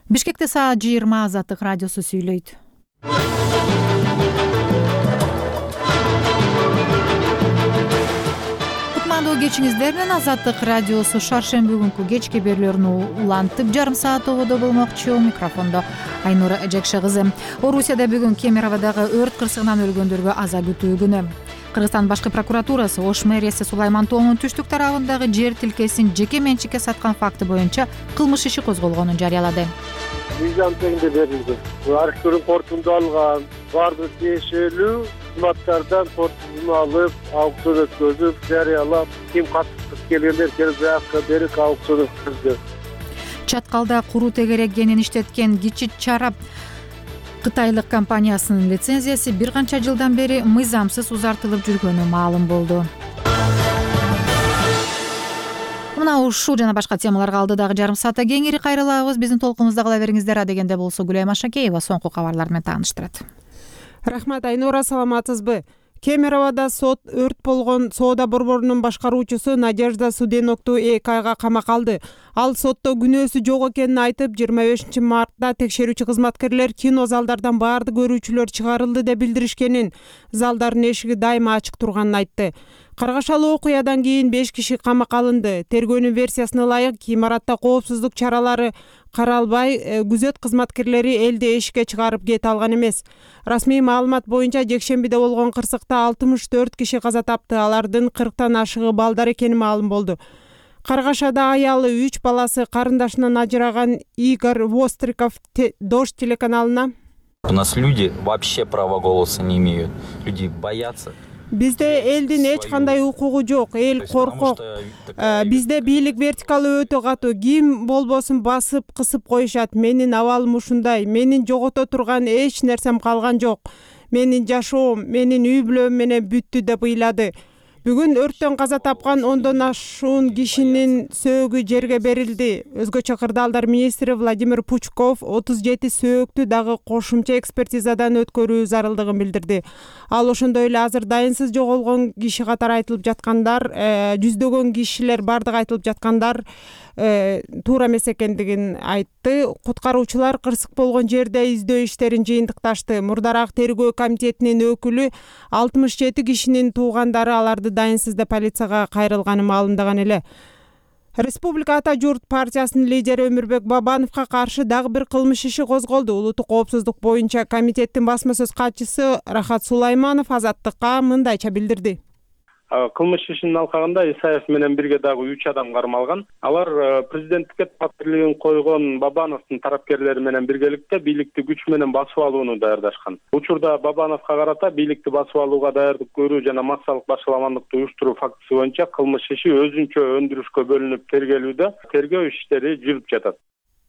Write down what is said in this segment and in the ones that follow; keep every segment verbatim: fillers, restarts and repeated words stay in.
Бишкекте саат жыйырма Азаттык радиосу сүйлөйт. Кутмандуу кечиңиздер менен Азаттык радиосу шаршемби күнкү кечки берүүлөрүн улантып жарым саат ободо болмокчу. Микрофондо Айнура Жакшы кызы. Орусияда бүгүн Кемероводагы өрт кырсыгынан өлгөндөргө аза күтүү күнү. Кыргызстан башкы прокуратурасы Ош мэриясы Сулайман тоонун түштүк тарабындагы жер тилкесин жеке менчикке саткан факты боюнча кылмыш иши козголгонун жарыялады. Мыйзам тегинде берилди. Архивдин портунда алган бардык тиешелүү кызматтардан портун алып, аукцион өткөзүп, жарыялап, ким катышып келгендер келип заявка берип аукцион өткөздү. Чаткалда куруу тегерегенин иштеткен Кичи Чарап Кытайлык компаниясынын лицензиясы бир канча жылдан бери мыйзамсыз узартылып жүргөнү маалым болду. Мына ушул жана башка темаларга алдыдагы жарым саатта кеңири кайрылабыз. Биздин толкунубузда кала бериңиздер. Адегенде болсо Гүлайым Ашакеева соңку кабарлар менен тааныштырат. Рахмат, Айнура, саламатсызбы? Кемероводо сот өрт болгон соода борборунун башкаруучусу Надежда Суденокту эки айга камакка алды. Ал сотто күнөөсү жок экенин айтып, жыйырма бешинчи мартта текшерүүчү кызматкерлер кино залдардан баардык көрүүчүлөр чыгарылды деп билдиришкенин, залдардын эшиги дайыма ачык турганын айтты. Каргашалуу окуядан кийин беш киши камакка алынды. Тергөөнүн версиясына ылайык, имаратта коопсуздук чаралары каралбай, күзөт кызматкерлери элди эшикке чыгарып кете алган эмес. Расмий маалымат боюнча жекшембиде болгон кырсыкта алтымыш төрт киши каза тапты. Алардын кырктан ашыгы балдар экени маалым болду. Каргашада аялы үч баласы карындашынан ажыраган Игорь Востриков Дождь телеканалына: У нас люди вообще права голоса не имеют. Люди боятся. Бизде элдин эч кандай укугу жок, эл коркок. Бизде бийлик вертикалы өтө катуу. Ким болбосун басып, кысып коюшат. Менин абалым ушундай. Менин жогото турган эч нерсем калган жок. Менин жашоом, менин үй бүлөм менен бүттү деп ыйлады. Бүгүн өрттөн каза тапкан ондон ашуун кишинин сөөгү жерге берилди. Өзгөчө кырдаалдар министри Владимир Пучков отуз жети сөөктү дагы кошумча экспертизадан өткөрүү зарылдыгын билдирди. Ал ошондой эле азыр дайынсыз жоголгон киши катары айтылып жаткандар, жүздөгөн кишилер бардыгы айтылып жаткандар туура эмес экендигин айтты. Куткаруучулар кырсык болгон жерде издөө иштерин жыйынтыкташты. Мурдараак тергөө комитетинин өкүлү алтымыш жети кишинин туугандары аларды дайынсыз деп полицияга кайрылганын маалымдаган эле. Республика Ата журт партиясынын лидери Өмүрбек Бабановго каршы дагы бир кылмыш иши козголду. Улуттук коопсуздук боюнча комитеттин басма сөз катчысы Рахат Сулайманов Азаттыкка мындайча билдирди. Кылмыш ишинин алкагында Исаев менен бирге дагы үч адам кармалган. Алар президенттикке талаптуулугун койгон Бабановдун тарапкерлери менен биргеликте бийликти күч менен басып алууну даярдашкан. Учурда Бабановго карата бийликти басып алууга даярдык көрүү жана массалык башаламандыкты уюштуруу фактысы боюнча кылмыш иши өзүнчө өндүрүшкө бөлүнүп тергелүүдө. Тергөө иштери жүрүп жатат.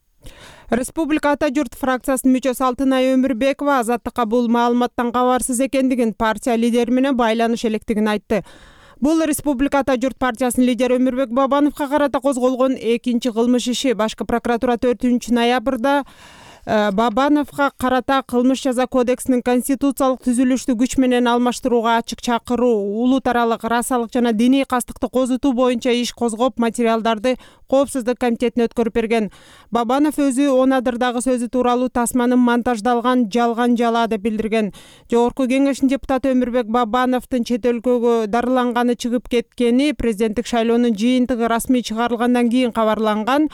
Республика Ата журт фракциясынын мүчөсү Алтынай Өмүрбекова Азаттыкка бул маалыматтан кабарсыз экендигин, партия лидери менен байланыш электигин айтты. Бул Республика Ата журт партиясынын лидери Өмүрбек Бабановго карата козголгон экинчи кылмыш иши. Башкы прокуратура төртүнчү ноябрда Бабановго карата кылмыш жаза кодексинин конституциялык түзүлүштү күч менен алмаштырууга ачык чакыруу, улут аралык расалык жана диний кастыкты козутуу боюнча иш козгоп, материалдарды коопсуздук комитетине өткөрүп берген. Бабанов өзү он адырдагы сөзү тууралуу тасманын монтаждалган жалган жала деп билдирген. Жогорку кеңештин депутаты Өмүрбек Бабановдун чет өлкөгө дарыланганы чыгып кеткени президенттик шайлоонун жыйынтыгы расмий чыгарылгандан кийин кабарланган.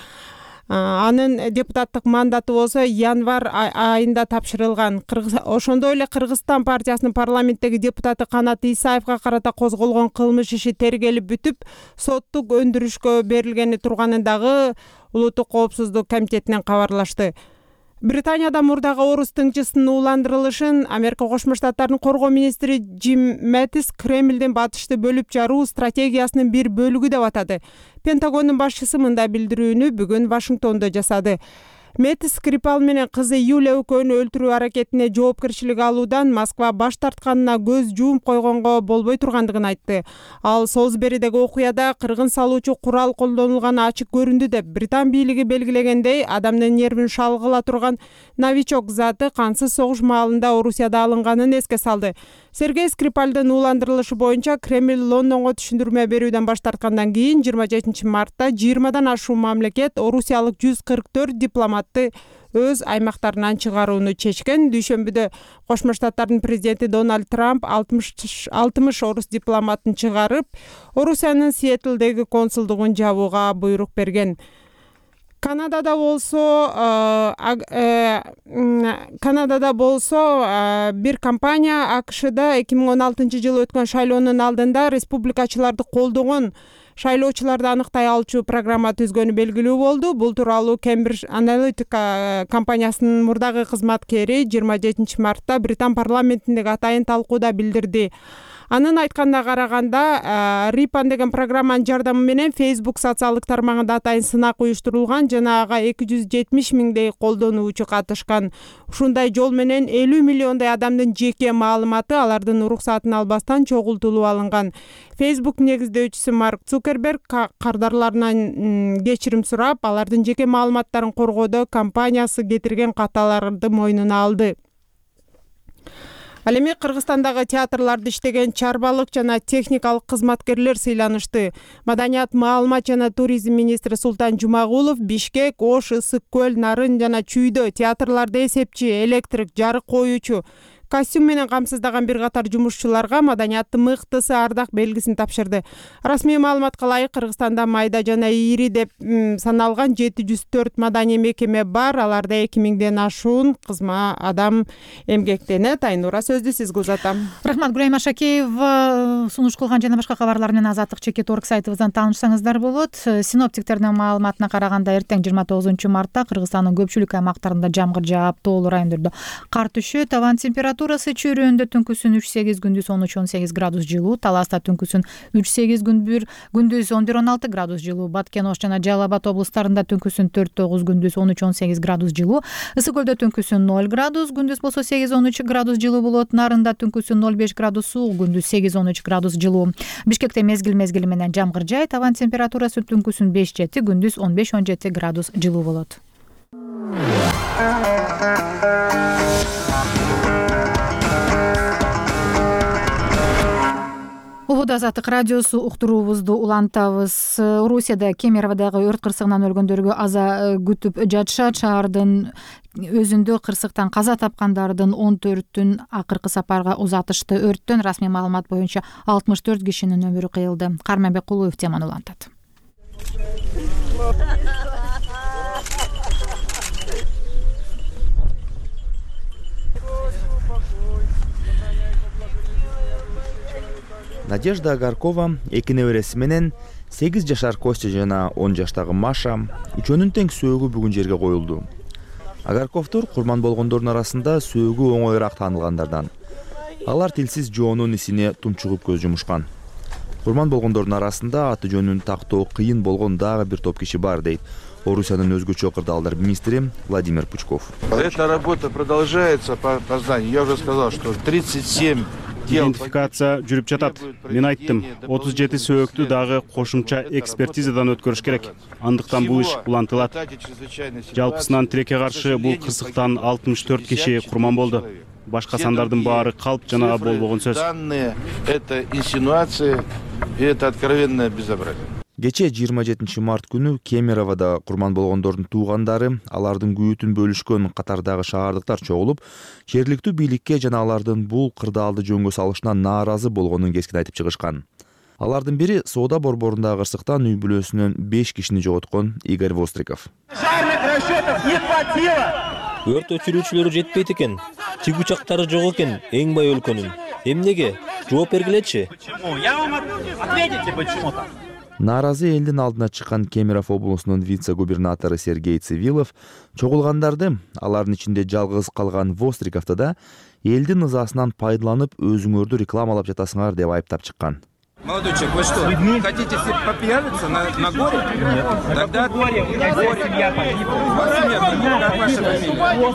Анын депутаттык мандаты болсо январь айында тапшырылган. Ошондой эле Кыргызстан партиясынын парламенттеги депутаты Канат Исаевга карата козголгон кылмыш иши тергелип бүтүп, соттук өндүрүшкө берилгени турганын дагы Улуттук коопсуздук комитетинен кабарлашты. Британияда мурдагы орус тыңчысынын ууландырылышын Америка Кошмо Штаттарынын коргоо министри Джим Мэттис Кремлдин батышты бөлүп жаруу стратегиясынын бир бөлүгү деп атады. Пентагондун башчысы мындай билдирүүнү бүгүн Вашингтондо жасады. Мэттис Скрипал менен кызы Юлия экөөнү өлтүрүү аракетине жоопкерчилик алуудан Москва баш тартканына көз жууп койгонго болбой тургандыгын айтты. Ал Солсберидеги окуяда кыргын салуучу курал колдонулганы ачык көрүндү деп, Британ бийлиги белгилегендей, адамдын нервин шалгыла турган новичок заты кансыз согуш маалында Орусияда алынганын эске салды. Сергей Скрипальдын ууландырылышы боюнча Кремль Лондонго түшүндүрмө берүүдөн баш тарткандан кийин жыйырма жетинчи мартта жыйырмадан ашуун мамлекет орусиялык жүз кырк төрт дипломатты өз аймактарынан чыгарууну чечкен. Дүйшөмбүдө Кошмо Штаттардын президенти Дональд Трамп алтымыш орус дипломатын чыгарып, Орусиянын Сиэтлдеги консулдугун жабууга буйрук берген. Канадада болсо Канадада болсо бир компания АКШда эки миң он алтынчы жылы өткөн шайлоонун алдында республикачыларды колдогон шайлоочуларды аныктай алчу программа түзгөнү белгилүү болду. Бул тууралуу Cambridge Analytica компаниясынын мурдагы кызматкери жыйырма жетинчи мартта Британ парламентиндеги атайын талкууда билдирди. Анын айтканына караганда, Рипан деген программанын жардамы менен Facebook социалдык тармагында атайын сынак уюштурулган жана ага эки жүз жетимиш миңдей колдонуучу катышкан. Ушундай жол менен элүү миллиондой адамдын жеке маалыматы алардын уруксатын албастан чогултулуп алынган. Facebook негиздөөчүсү Марк Цукерберг кардарларынан кечирим сурап, алардын жеке маалыматтарын коргоодо компаниясы кетирген каталарды мойнуна алды. Ал эми Кыргызстандагы театрларда иштеген чарбалык жана техникалык кызматкерлер сыйланышты. Маданият, маалымат жана туризм министри Султан Жумагулов Бишкек, Ош, Ысык көл, Нарын жана Чүйдө театрларда эсепчи, электрик, жарык коюучу, костюм менен камсыздаган бир катар жумушчуларга маданияттын мыктысы ардак белгисин тапшырды. Расмий маалыматка ылайык Кыргызстанда майда жана ири деп саналган жети жүз төрт маданий мекеме бар. Аларда эки миңден ашуун кызма адам эмгектенет. Айнура, сөздү сизге узатам. Рахмат, Гүлайым Ашакеева. Сунуш кылган жана башка кабарлар менен Азаттык чекит орг сайтыбыздан таанышсаңыздар болот. Синоптиктердин маалыматына караганда эртең жыйырма тогузунчу мартта Кыргызстандын көпчүлүк аймактарында жамгыр жаап, тоолуу райондордо кар түшөт. Таван температурасы чөйрөндө түнкүсүн үч сегиз, күндүз он үч он сегиз градус жылуу, Таласта түнкүсүн үч сегиз, күндүз он бир он алты градус жылуу, Баткен, Ош жана Жалал Абад облустарында түнкүсүн төрт тогуз, күндүз он үч он сегиз градус жылуу, Ысык көлдө түнкүсүн ноль градус, күндүз болсо сегиз он үч градус жылуу болот, Нарында түнкүсүн ноль беш градус суук, күндүз сегиз он үч градус жылуу. Бишкекте мезгил мезгили менен жамгыр жай, таван температурасы түнкүсүн беш жети, күндүз он беш он жети градус жылуу болот. Убуд Азаттык радиосу уктуруубузду улантабыз. Орусияда Кемероводагы өрт кырсыгынан өлгөндөргө аза күтүп жатышат. Шаардын өзүндө кырсыктан каза тапкандардын он төртүн акыркы сапарга узатышты. Өрттөн расмий маалымат боюнча алтымыш төрт кишинин өмүрү кыйылды. Карманбек Кулуев теманы улантат. Надежда Агаркова эки небереси менен сегиз жашар Костя жана он жаштагы Маша үчөөнүн тең сөөгү бүгүн жерге коюлду. Агарковдор курман болгондордун арасында сөөгү оңоюраак таанылгандардан. Алар тилсиз жоонун исине тунчугуп көз жумушкан. Курман болгондордун арасында аты жөнүн тактоо кыйын болгон дагы бир топ киши бар, дейт Орусиянын өзгөчө кырдаалдар министри Владимир Пучков. Эта работа продолжается по опознанию. Я уже сказал, что тридцать семь идентификация жүрүп жатат. Мен айттым, отуз жети сөөктү дагы кошумча экспертизадан өткөрүш керек. Андыктан бул иш улантылат. Жалпысынан тилекке каршы бул кырсыктан алтымыш төрт киши курман болду. Башка сандардын баары калп жана болбогон сөз. Это инсинуация, и это откровенное безобразие. Кече жыйырма жетинчи март күнү Кемероводо курман болгондордун туугандары, алардын күйүүтүн бөлүшкөн катардагы шаардыктар чогулуп, жергиликтүү бийликке жана алардын бул кырдаалды жөнгө салышынан нааразы болгонун кескин айтып чыгышкан. Алардын бири соода борборундагы кырсыктан үй бүлөсүнөн беш кишини жоготкон Игорь Востриков. Өрт өчүрүүчүлөрү жетпейт экен, тиг учактары жок экен, эң бай өлкөнүн. Эмнеге? Жооп бергилечи. Нааразы элдин алдына чыккан Кемерово облусунун вице-губернатору Сергей Цивилов чогулгандарды, алардын ичинде жалгыз калган Востриковду да элдин ызасынан пайдаланып өзүңөрдү рекламалап жатасыңар деп айыптап чыккан. Молодой человек, вы что, хотите себе попиариться на, на горе? Нет. Тогда горе, у меня горе. Семья погибла. У вас семья погибла, как ваша фамилия?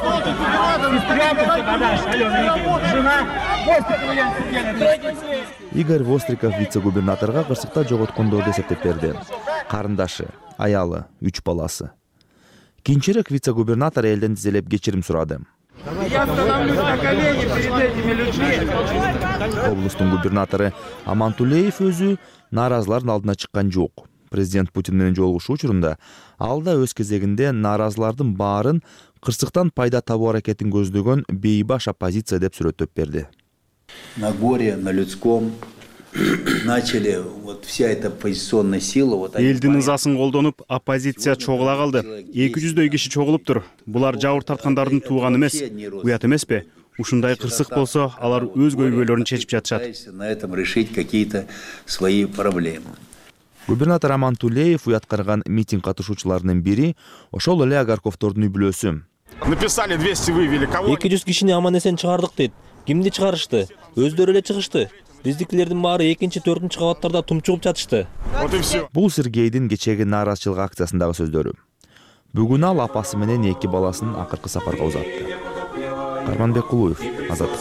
Игорь Востриков вице-губернаторга кырсыкта жоготкондорду эсептеп берди. Карындашы, аялы, үч баласы. Кийинчерээк вице-губернатор элден тизелеп кечирим сурады. Я становлюсь на колени перед этими людьми. Облустун губернатору Амантулеев өзү нааразылардын алдына чыккан жок. Президент Путин менен жолугушуу учурунда ал да өз кезегинде нааразылардын баарын кырсыктан пайда табуу аракетин көздөгөн бейбаш оппозиция деп сүрөттөп берди. На горе, на людском начали вот вся эта оппозиционная сила. Вот элдин ызасын колдонуп, оппозиция чогула калды. эки жүздөй киши чогулуптур. Булар жабыр тарткандардын тууганы эмес. Уят эмеспи? Ушундай кырсык болсо, алар өз көйгөйлөрүн чечип жатышат. На этом решить какие-то свои проблемы. Губернатор Амантулеев уят караган митинг катышуучуларынын бири ошол эле Агарковдордун үй бүлөсү. Написали двести, вывели кого? эки жүз кишини аман-эсен чыгардык дейт. Кимди чыгарышты? Өздөрү эле чыгышты. Биздикилердин баары экинчи, төртүнчү кабаттарда тумчугуп жатышты. Вот и все. Бул Сергейдин кечеги нааразычылык акциясындагы сөздөрү. Бүгүн ал апасы менен эки баласын акыркы сапарга узатты. Карманбек Кулуев, Азат.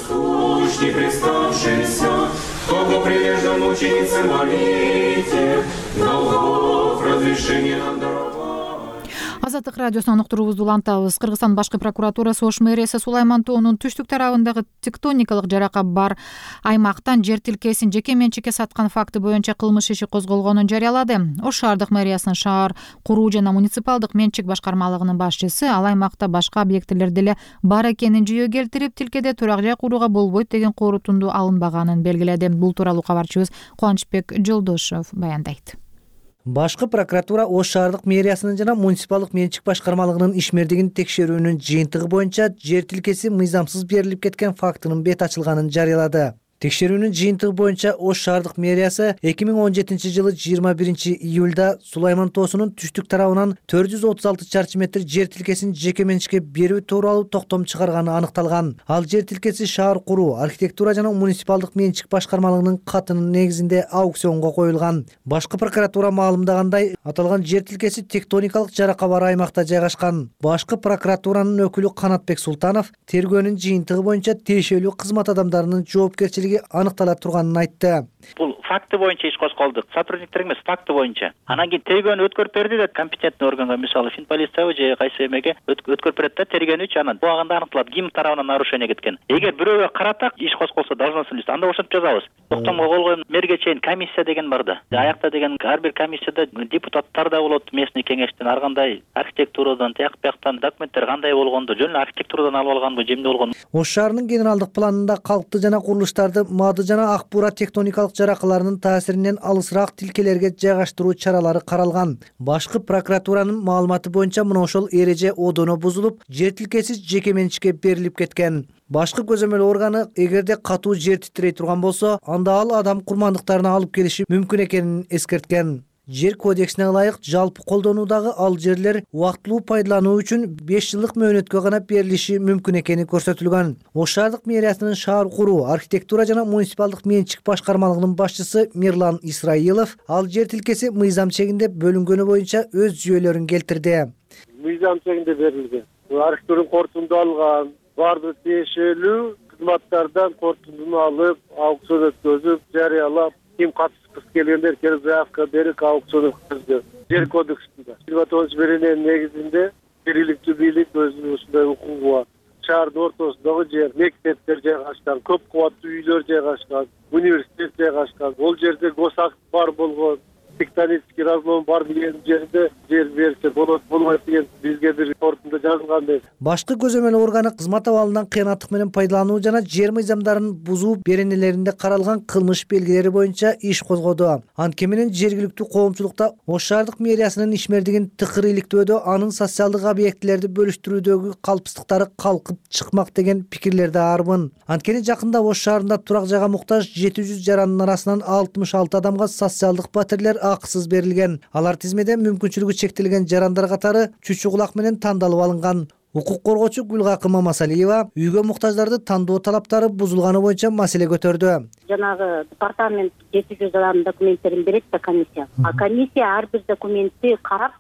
Азаттык радиосунан уктуруубузду улантабыз. Кыргызстан башкы прокуратурасы Ош мэриясы Сулайман тоонун түштүк тарабындагы тектоникалык жарака бар аймактан жер тилкесин жеке менчикке саткан факты боюнча кылмыш иши козголгонун жарыялады. Ош шаардык мэриясынын шаар куруу жана муниципалдык менчик башкармалыгынын башчысы ал аймакта башка объектилер деле бар экенин жүйө келтирип, тилкеде турак жай курууга болбойт деген корутунду алынбаганын белгиледи. Бул тууралуу кабарчыбыз Кубанычбек Жолдошов баяндайт. Башкы прокуратура Ош шаардык мэриясынын жана муниципалдык менчик башкармалыгынын ишмердигин текшерүүнүн жыйынтыгы боюнча жер тилкеси мыйзамсыз берилип кеткен фактынын бет ачылганын жарыялады. Текшерүүнүн жыйынтыгы боюнча Ош шаардык мэриясы эки миң он жетинчи жылы жыйырма биринчи июлда Сулайман тоосунун түштүк тарабынан төрт жүз отуз алты чарчы метр жер тилкесин жеке менчикке берүү тууралуу токтом чыгарганы аныкталган. Ал жер тилкеси шаар куруу, архитектура жана муниципалдык менчик башкармалыгынын катынын негизинде аукционго коюлган. Башкы прокуратура маалымдагандай, аталган жер тилкеси тектоникалык жарака бар аймакта жайгашкан. Башкы прокуратуранын өкүлү Канатбек Султанов тергөөнүн жыйынтыгы боюнча тиешелүү кызмат адамдарынын жоопкерчилиги аныктала турганын айтты. Бул факты боюнча иш козголдук. Сотрудниктер эмес, факты боюнча. Анан кийин тергөөнү өткөрүп берди деп компетентный органга, мисалы Финполицияга же кайсы эмеге өткөрүп берет да тергөөнү үчүн анан убагында аныкталат ким тарабынан нарушение кеткен. Эгер бирөөгө карата иш козголсо должностный лицо, анда ошентип жазабыз. Токтомго койгон мэрге чейин комиссия деген бар да. Аякта деген ар бир комиссияда депутаттар да болот, местный кеңештен ар кандай архитектурадан, тияк бияктан документтер кандай болгонду, жөн архитектурадан алып алганбы, жемде болгон. Ош шаарынын генералдык планында калкты жана курулуштарды мады жана ак бура тектоникалык жаракаларынын таасиринен алысыраак тилкелерге жайгаштыруу чаралары каралган. Башкы прокуратуранын маалыматы боюнча мына ошол эреже одоно бузулуп, жер тилкеси жеке менчикке берилип кеткен. Башкы көзөмөл органы эгерде катуу жер титрей турган болсо, анда ал адам курмандыктарына алып келиши мүмкүн экенин эскерткен. Жер кодексине ылайык жалпы колдонуудагы ал жерлер убактылуу пайдалануу үчүн беш жылдык мөөнөткө гана берилиши мүмкүн экени көрсөтүлгөн. Ош шаардык мэриясынын шаар куруу, архитектура жана муниципалдык менчик башкармалыгынын башчысы Мирлан Исраилов ал жер тилкеси мыйзам чегинде бөлүнгөнү боюнча өз жүйөлөрүн келтирди. Мыйзам чегинде берилген. Архитектурун кортунду алган, бардык тиешелүү кызматтардан кортундуну алып, аукцион өткөзүп, жарыялап, ким катышкысы келгендер келип заявка берип аукцион өткөздү. Жер кодексинде жыйырма тогузунчу берененин негизинде жергиликтүү бийлик өзүнүн ушундай укугу бар. Шаардын ортосундагы жер, мектептер жайгашкан, көп кубаттуу үйлөр жайгашкан, университет жайгашкан. Ол жерде госакт бар болгон, тектонический разлом бар деген жерде жер берсе болот, болбойт деген бизге бир кортунда жазылган эмес. Башкы көзөмөл органы кызмат абалынан кыянаттык менен пайдалануу жана жер мыйзамдарын бузуу беренелеринде каралган кылмыш белгилери боюнча иш козгоду. Анткени менен жергиликтүү коомчулукта Ош шаардык мэриясынын ишмердигин тыкыр иликтөөдө, анын социалдык объектилерди бөлүштүрүүдөгү калпсыздыктары калкып чыкмак деген пикирлерде арбын. Анткени жакында Ош шаарында турак жайга муктаж жети жүз жарандын арасынан алтымыш алты адамга социалдык патрилер акысыз берилген. Алар тизмеде мүмкүнчүлүгү чектелген жарандар катары чүчү кулак менен тандалып алынган. Укук коргоочу Гүлгакы Мамасалиева үйгө муктаждарды тандоо талаптары бузулганы боюнча маселе көтөрдү. Жанагы департамент жети жүз адамдын документтерин берет да комиссия. А комиссия ар бир документти карап,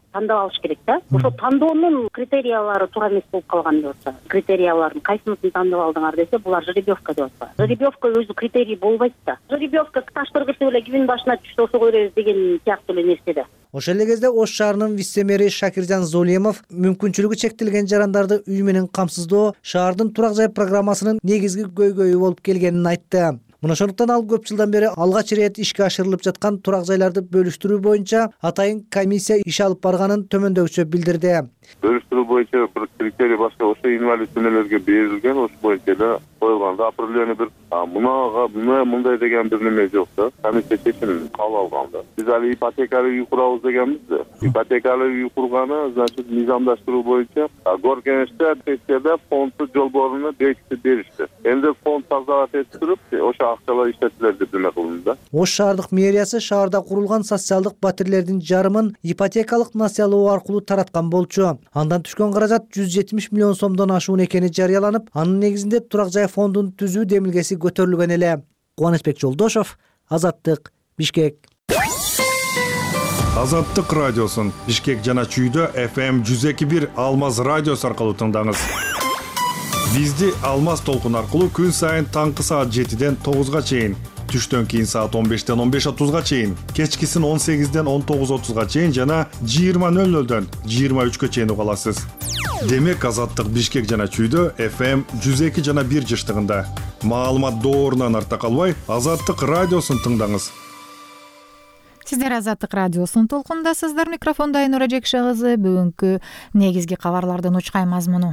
тандап алыш керек да. Ошол тандоонун критериялары туура эмес болуп калган деп атса, критерияларын кайсынысын тандап алдыңар десе, булар жеребьевка деп атса. Жеребьевка өзү критерий болбойт да. Жеребьевка таштыр кырсып эле кимдин башына түштү ошого беребиз деген сыяктуу эле нерсе да. Ошол эле кезде Ош шаарынын вице-мэри Шакиржан Золемов мүмкүнчүлүгү чектелген жарандарды үй менен камсыздоо шаардын турак жай программасынын негизги көйгөйү болуп келгенин айтты. Мына ошондуктан ал көп жылдан бери алгач ирет ишке ашырылып жаткан турак жайларды бөлүштүрүү боюнча атайын комиссия иш алып барганын төмөндөгүчө билдирди. Бөлүштүрүү боюнча бир критерий башка ошо инвалид күнөөлөргө берилген, ошо боюнча эле коюлганда определенный бир мунага мына мындай деген бир неме жок да. Комиссия чечим кабыл алганда. Биз али ипотекалык үй курабыз дегенбиз да. Ипотекалык үй курганы, значит, мыйзамдаштыруу боюнча горкеңеште тескерде фондду жолборуну бекитип беришти. Энди фонд тазалап этип, ошо акчалар иштетилет деп эме кылынды да. Ош шаардык мэриясы шаарда курулган социалдык батирлердин жарымын ипотекалык насыялоо аркылуу тараткан болчу. Андан түшкөн каражат жүз жетимиш миллион сомдон ашуун экени жарыяланып, анын негизинде турак жай фондун түзүү демилгеси көтөрүлгөн эле. Кубанычбек Жолдошов, Азаттык, Бишкек. Азаттык радиосун Бишкек жана Чүйдө эф эм жүз эки бир Алмаз радиосу аркылуу тыңдаңыз. Бизди Алмаз толкун аркылуу күн сайын таңкы саат жетиден тогузга чейин, түштөн кийин саат он бештен он беш отузга чейин, кечкисин он сегизден он тогуз отузга чейин жана жыйырма нөл нөлдөн жыйырма үчкө чейин уга аласыз. Демек Азаттык Бишкек жана Чүйдө эф эм жүз эки жана бир жыштыгында. Маалымат доорунан арта калбай, Азаттык радиосун тыңдаңыз. Сиздер Азаттык радиосун толкундасыздар. Микрофонда Айнура Жекше кызы. Бүгүнкү негизги кабарлардын учкай мазмуну.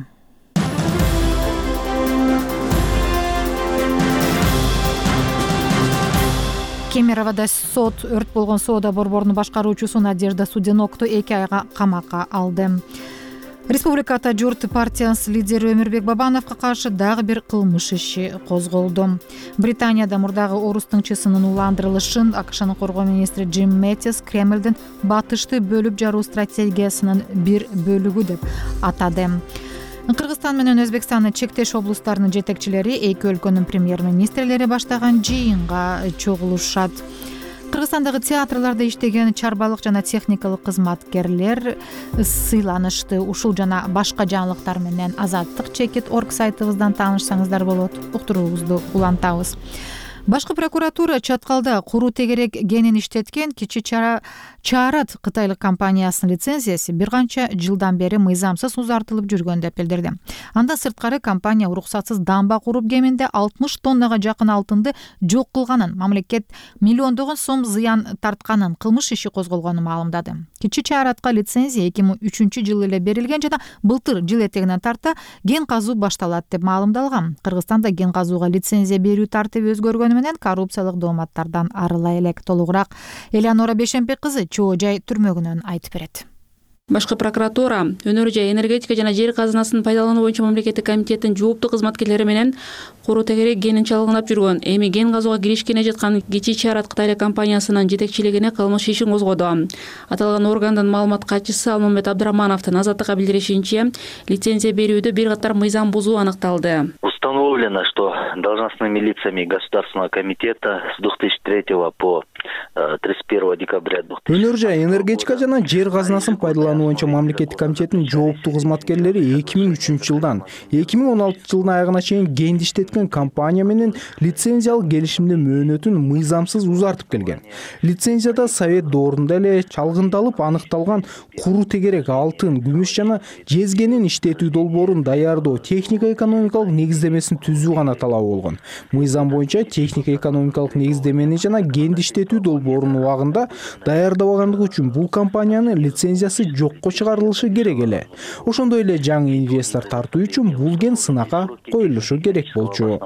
Кемероводо сот өрт болгон соода борборунун башкаруучусу Надежда Суденокту эки айга камакка алды. Республиката журт партиясынын лидери Өмүрбек Бабановго каршы дагы бир кылмыш иши козголду. Британияда мурдагы орус тыңчысынын уландырылышын АКШнын коргоо министри Джим Мэттис Кремлдин батышты бөлүп жаруу стратегиясынын бир бөлүгү деп атады. Кыргызстан менен Өзбекстандын чектеш облустарынын жетекчилери эки өлкөнүн премьер-министрлери баштаган жыйынга чогулушат. Кыргызстандагы театрларда иштеген чарбалык жана техникалык кызматкерлер сыйланышты. Ушул жана башка жаңылыктар менен Азаттык чекит орг сайтыбыздан таанышсаңыздар болот. Уктуруубузду улантабыз. Башкы прокуратура Чаткалда куруу тегерек генин иштеткен кичи чара Чаарат кытайлык компаниясынын лицензиясы бир канча жылдан бери мыйзамсыз узартылып жүргөн деп билдирди. Андан сырткары компания уруксатсыз дамба куруп кеминде алтымыш тоннага жакын алтынды жок кылганын, мамлекет миллиондогон сом зыян тартканын, кылмыш иши козголгонун маалымдады. Кичи Чааратка лицензия эки миң үчүнчү жылы эле берилген жана былтыр жыл этегинен тарта ген казуу башталат деп маалымдалган. Кыргызстанда ген казууга лицензия берүү тартиби өзгөргөнү менен коррупциялык дооматтардан арыла элек. Толугураак Элеонора Бешенбек кызы Чоо жай түрмөгүнөн айтып берет. Башкы прокуратура өнөр жай энергетика жана жер казынасын пайдалануу боюнча мамлекеттик комитеттин жооптуу кызматкерлери менен куруу тегерек генин чалгындап жүргөн, эми ген казууга киришкене жаткан кичи Чаарат кытайлык компаниясынын жетекчилигине кылмыш ишин козгоду. Аталган органдын маалымат катчысы Алмамбет Абдрахмановдун Азаттыкка билдиришинче, лицензия берүүдө бир катар мыйзам бузуу аныкталды. Установлено, что должностными лицами Государственного комитета с две тысячи третьего по тридцать первого декабря две тысячи өнөр жай энергетика жана жер казынасын пайдалануу боюнча мамлекеттик комитеттин жооптуу кызматкерлери эки миң үчүнчү жылдан эки миң он алтынчы жылдын аягына чейин генди иштеткен компания менен лицензиялык келишимдин мөөнөтүн мыйзамсыз узартып келген. Лицензияда совет доорунда эле чалгындалып аныкталган куруу тегерек алтын, күмүш жана жезгенин иштетүү долбоорун даярдоо, техника экономикалык негиздемесин түзүү гана талабы болгон. Мыйзам боюнча техника экономикалык негиздемени жана генди иштетүү долбоорун убагында даярдабагандыгы үчүн бул компаниянын лицензиясы жокко чыгарылышы керек эле. Ошондой эле жаңы инвестор тартуу үчүн бул ген сынакка коюлушу керек болчу.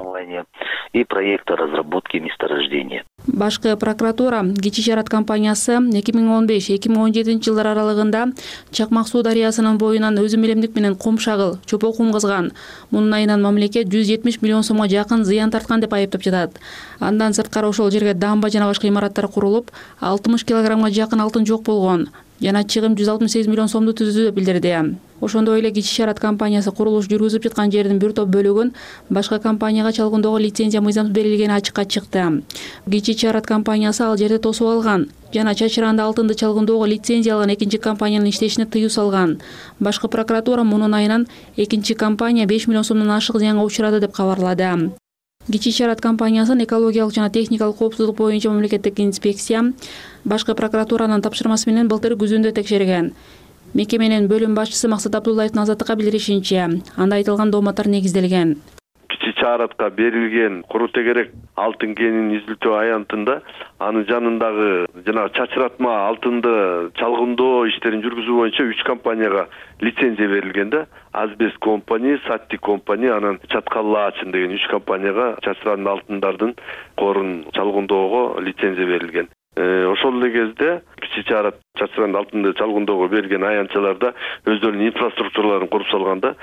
И проекта разработки месторождения. Башкы прокуратура кичи Чаарат компаниясы эки миң он беш эки миң он жетинчи жылдар аралыгында Чакмак суу дарыясынын боюнан өзү мелемдик менен кум шагыл, чопо кум казган. Мунун айынан мамлекет жүз жетимиш миллион сомго жакын зыян тарткан деп айыптап жатат. Андан сырткары ошол жерге дамба жана башка имараттар курулуп, алтымыш килограммга жакын алтын жок болгон. жана чыгым жүз алтымыш сегиз миллион сомду түздү деп билдирди. Ошондой эле Кичи Чарат компаниясы курулуш жүргүзүп жаткан жердин бир топ бөлүгүн башка компанияга чалгындоого лицензия мыйзамсыз берилгени ачыкка чыкты. Кичи Чарат компаниясы ал жерди тосуп алган жана чачыранды алтынды чалгындоого лицензия алган экинчи компаниянын иштешине тыюу салган. Башкы прокуратура мунун айынан экинчи компания беш миллион сомдон ашык зыянга учурады деп кабарлады. Кичи Чарат компаниясынын экологиялык жана техникалык коопсуздук боюнча мамлекеттик инспекция башкы прокуратуранын тапшырмасы менен былтыр күзүндө текшерген. Мекеменин бөлүм башчысы Максат Абдуллаевдин Азаттыкка билдиришинче, анда айтылган дооматтар негизделген. Кичи Чаратка берилген куру тегерек алтын кенин изилтөө аянтында анын жанындагы жанагы чачыратма алтынды чалгындоо иштерин жүргүзүү боюнча үч компанияга лицензия берилген да. Азбест компания, Сатти компания, анан Чаткаллаачын деген үч компанияга чачыранды алтындардын корун чалгындоого лицензия берилген. Ошол эле кезде Кичи Чарат чачыранды алтынды чалгындоого берген аянтчаларда өздөрүнүн инфраструктураларын куруп салганда,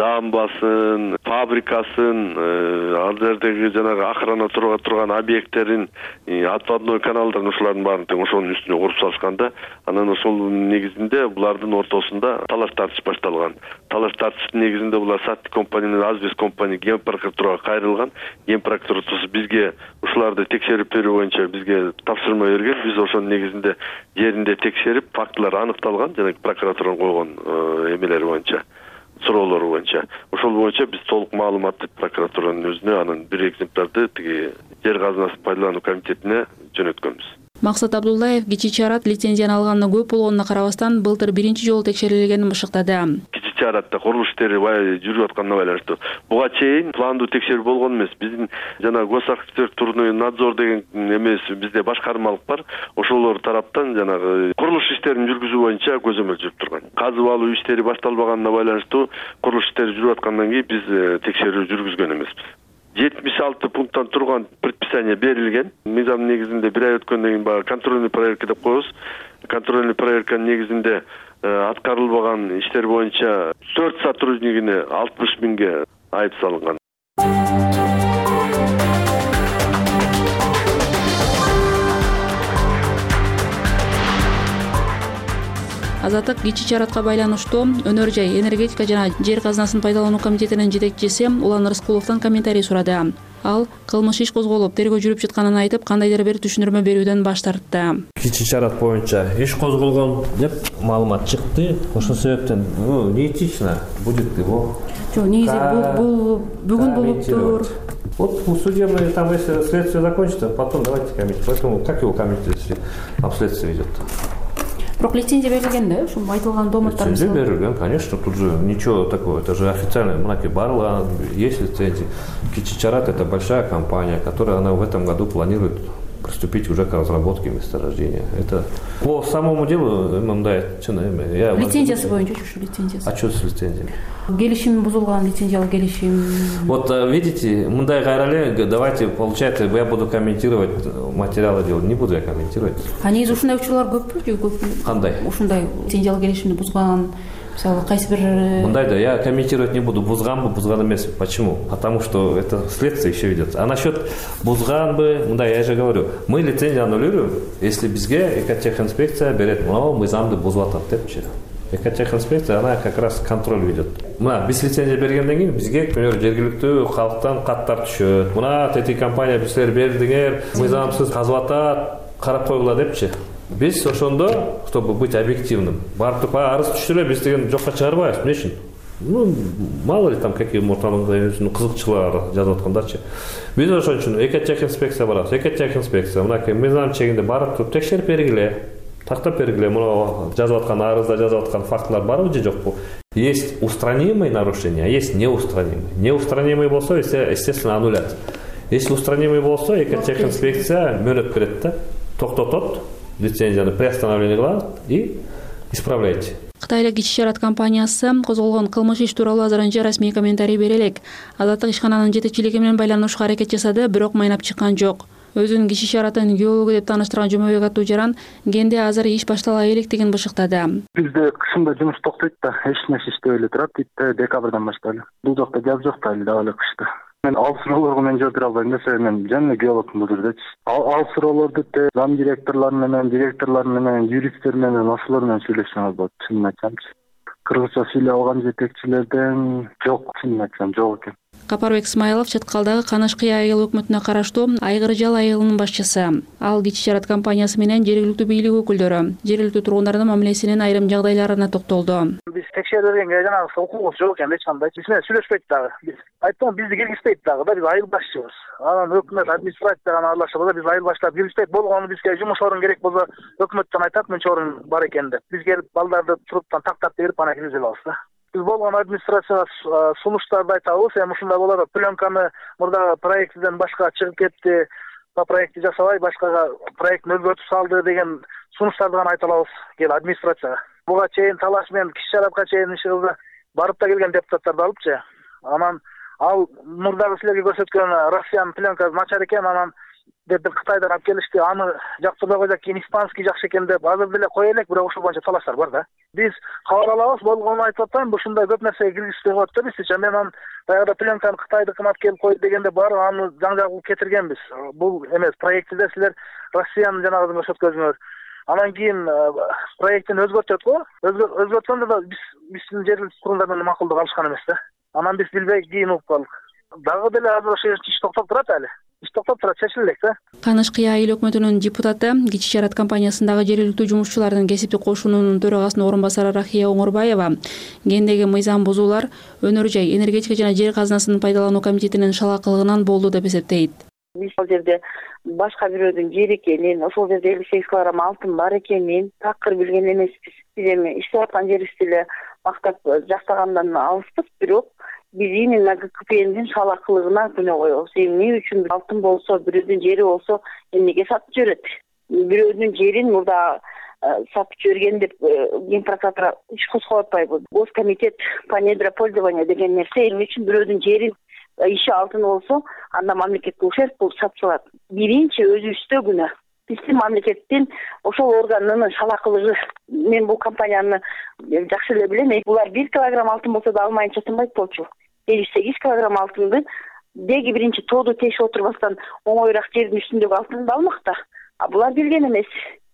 дамбасын, фабрикасын, ал жердеги жанагы охрана туруга турган объекттерин, отводной каналдарын ушулардын баарын тең ошонун үстүнө куруп салышканда, анан ошол негизинде булардын ортосунда талаш тартыш башталган. Талаш тартыштын негизинде булар Сатти компания менен Азбест компания Ген прокуратурага кайрылган. Ген прокуратурасы бизге ушуларды текшерип берүү боюнча бизге тапшырма берген. Биз ошонун негизинде жеринде текшерип, фактылар аныкталган, жана прокуратуранын койгон эмелери боюнча, суроолору боюнча. Ошол боюнча биз толук маалыматты прокуратуранын өзүнө анын бир экземплярды тиги жер казынасын пайдалануу комитетине жөнөткөнбүз. Максат Абдуллаев Кичи Чарат лицензияны алганына көп болгонуна карабастан былтыр биринчи жолу текшерилгенин бышыктады. Кичи Чаратта курулуш иштери бая жүрүп атканына байланыштуу. Буга чейин пландуу текшерүү болгон эмес. Биздин жана госархитектурный надзор деген эмеси бизде башкармалык бар. Ошолор тараптан жанагы курулуш иштерин жүргүзүү боюнча көзөмөл жүрүп турган. Казып алуу иштери башталбаганына байланыштуу курулуш иштери жүрүп аткандан кийин биз текшерүү жүргүзгөн эмеспиз. жетимиш алты пункттан турган предписание берилген. Мыйзам негизинде бир ай өткөндөн кийин баягы контрольный проверка деп коебуз. Контрольный проверканын негизинде аткарылбаган иштер боюнча төрт сотруднигине алтымыш миңге айып салынган. Азаттык Кичи Чаратка байланыштуу Өнөр жай энергетика жана жер казынасын пайдалануу комитетинин жетекчиси Улан Рыскуловдон комментарий сурады. Ал кылмыш иш козголуп, тергөө жүрүп жатканын айтып, кандайдыр бир түшүндүрмө берүүдөн баш тартты. Кичи Чарат боюнча иш козголгон деп маалымат чыкты. Ошол себептен неэтично будет его. Жок, негизи бул бүгүн болуптур. Вот судебное, там если следствие закончится, потом давайте комментировать. Поэтому как его комментировать, если там следствие идет? Бирок лицензия берилген да, ушул айтылган дооматтар. Лицензия берилген, конечно, тут же ничего такого, это же официально, мынакей барлыгы есть лицензия. Кичи Чарат — это большая компания, которая она в этом году планирует приступить уже к разработке месторождения. Это по самому делу мындай я лицензиясы боюнча ушу лицензиясы. А что с лицензией? Келишим бузулган, лицензиялык келишим. Вот видите, мындай кайрале, давайте, получается, я буду комментировать материалы дела, не буду я комментировать. А негизи ушундай учурлар көппү же көп? Кандай? Ушундай лицензиялык келишимди бузган, мисалы кайсы бир мындай да я комментировать не буду, бузганбы, бузган эмес. Почему? Потому что это следствие еще ведется. А насчет бузганбы, мындай я же говорю, мы лицензию аннулируем, если бизге экотехинспекция берет, мына мыйзамды бузуп атат депчи. Экотехинспекция она как раз контроль ведет. Мына биз лицензия бергенден кийин бизге, к примеру, жергиликтүү калктан каттар түшөт. Мына тети компания бизлер бердиңер, мыйзамсыз казып атат, карап койгула депчи. Биз ошондо, чтобы быть объективным, барып арыз түшүрө биз деген жокко чыгарбайбыз. Эмне үчүн? Ну, мало ли там какие муртанын кызыкчылар жазып аткандарчы. Биз ошон үчүн экотехинспекция барабыз. Экотехинспекция мынакей мыйзам чегинде барып туруп текшерип бергиле. Тактап бергиле, мына жазып аткан арызда жазып аткан фактылар барбы же жокпу? Есть устранимые нарушения, а есть неустранимые. Неустранимые болсо, естественно, аннуляция. Если устранимый болсо, экотехинспекция мөөнөт берет да, токтотот, лицензияны приостановление кылат и исправляйте. Кытайлык Кичи Чарат компаниясы козголгон кылмыш иш тууралуу азырынча расмий комментарий бере элек. Азаттык ишкананын жетекчилиги менен байланышууга аракет жасады, бирок майнап чыккан жок. Өзүн Кичи Чараттын геологу деп тааныштырган Жумабек аттуу жаран Генде азыр иш баштала электигин бышыктады. Бизде кышында жумуш токтойт да, эч нерсе иштебей эле турат дейт, декабрдан баштап эле. Бул жакта жаз жок да эле, дагы эле кышта. Мен ал суроолорго мен жооп бере албайм. Mesela мен жаңы геологмун бул жердечи. Ал суроолорду зам директорлор менен, директорлор менен, юристтер менен, ошолор менен сүйлөшсөң болот. Чынын айтсамчы. Кыргызча сүйлөй алган жетекчилерден жок, чынын айтсам жок экен. Капарбек Исмайлов Чаткалдагы Канашкый айыл өкмөтүнө караштуу Айгыржал айылынын башчысы. Ал Кичи Жарат компаниясы менен жергиликтүү бийлик өкүлдөрү жергиликтүү тургундардын мамилесинин айрым жагдайларына токтолду. Биз текшерилгенге жана окуубуз жок экен, эч кандай. Биз менен сүйлөшпөйт дагы. Биз айттым, бизди киргизбейт дагы да, биз айыл башчыбыз. Анан өкмөт администрация гана аралашабыз, биз айыл баштап киргизбейт. Болгону бизге жумуш орун керек болсо өкмөттөн айтат, мынча орун бар экен деп. Биз келип балдарды туруптан тактап берип ана киргизе алабыз да. Biz болгон администрацияга сунуштарды айтабыз, эми ушундай болот. Пленканы мурда проекттен башка чыгып кетти, ба проектти жасабай башкага проектти өзгөртүп салды деген сунуштарды гана айта алабыз кел администрацияга. Буга чейин талаш менен Кичи Жаратка чейин ишибизде барып да келген депутаттарды алыпчы. Анан ал мурдагы силерге көрсөткөн Россиянын пленкасы начар экен, анан деп Кытайдан алып келишти, аны жактырбай койдук, кийин испанский жакшы экен деп азыр деле кое элек, бирок ушул боюнча талаштар бар да. Биз кабар алабыз, болгону айтып атпайм, ушундай көп нерсеге киргизбей коет да бизчи. Мен анан баягыда пленканы Кытайдыкын алып келип койду дегенде баары аны жаңжак кылып кетиргенбиз. Бул эмес, проектиде силер Россиянын жанагы көрсөткөнүңөр. Анан кийин проекттин өзгөртөт го, өзгөрткөндө да биз биздин жергиликтүү тургундар менен макулдук алышкан эмес да. Анан биз билбей кийин угуп калдык. Дагы деле азыр ошо иш токтоп турат эле. Иш токтоп турат, чечиле элек да. Канашкый айыл өкмөтүнүн депутаты, Кичи Жарат компаниясындагы жергиликтүү жумушчулардын кесиптик кошунунун төрагасынын орун басары Рахия Оңорбаева кендеги мыйзам бузуулар өнөр жай, энергетика жана жер казынасынын пайдалануу комитетинин шалакылыгынан болду деп эсептейт. Биз ал жерде башка бирөөдүн жери экенин, ошол жерде элүү сегиз килограмм алтын бар экенин такыр билген эмеспиз. Биз эми иштеп аткан жерибизди эле мактап жактагандан алыспыз, бирок биз именно КПНдин шалакылыгына күнөө коебуз. Эмне үчүн алтын болсо, бирөөдүн жери болсо, эмнеге сатып жиберет? Бирөөдүн жерин мурда сатып жиберген деп Ген прокуратура иш козгоп атпайбы? Госкомитет по недропользованию деген нерсе эмне үчүн бирөөдүн жерин иши алтын болсо, анда мамлекетке ушерп болуп сатылат. Биринчи өзүбүздө күнөө. Биздин мамлекеттин ошол органынын шалакылыгы. Мен бул компанияны жакшы эле билем. Булар бир килограмм алтын болсо да алмайынча тынбайт болчу. элүү сегиз килограмм алтынды деги биринчи тоодо тешип отурбастан оңоюраак жердин үстүндөгү алтынды алмакта. А булар билген эмес.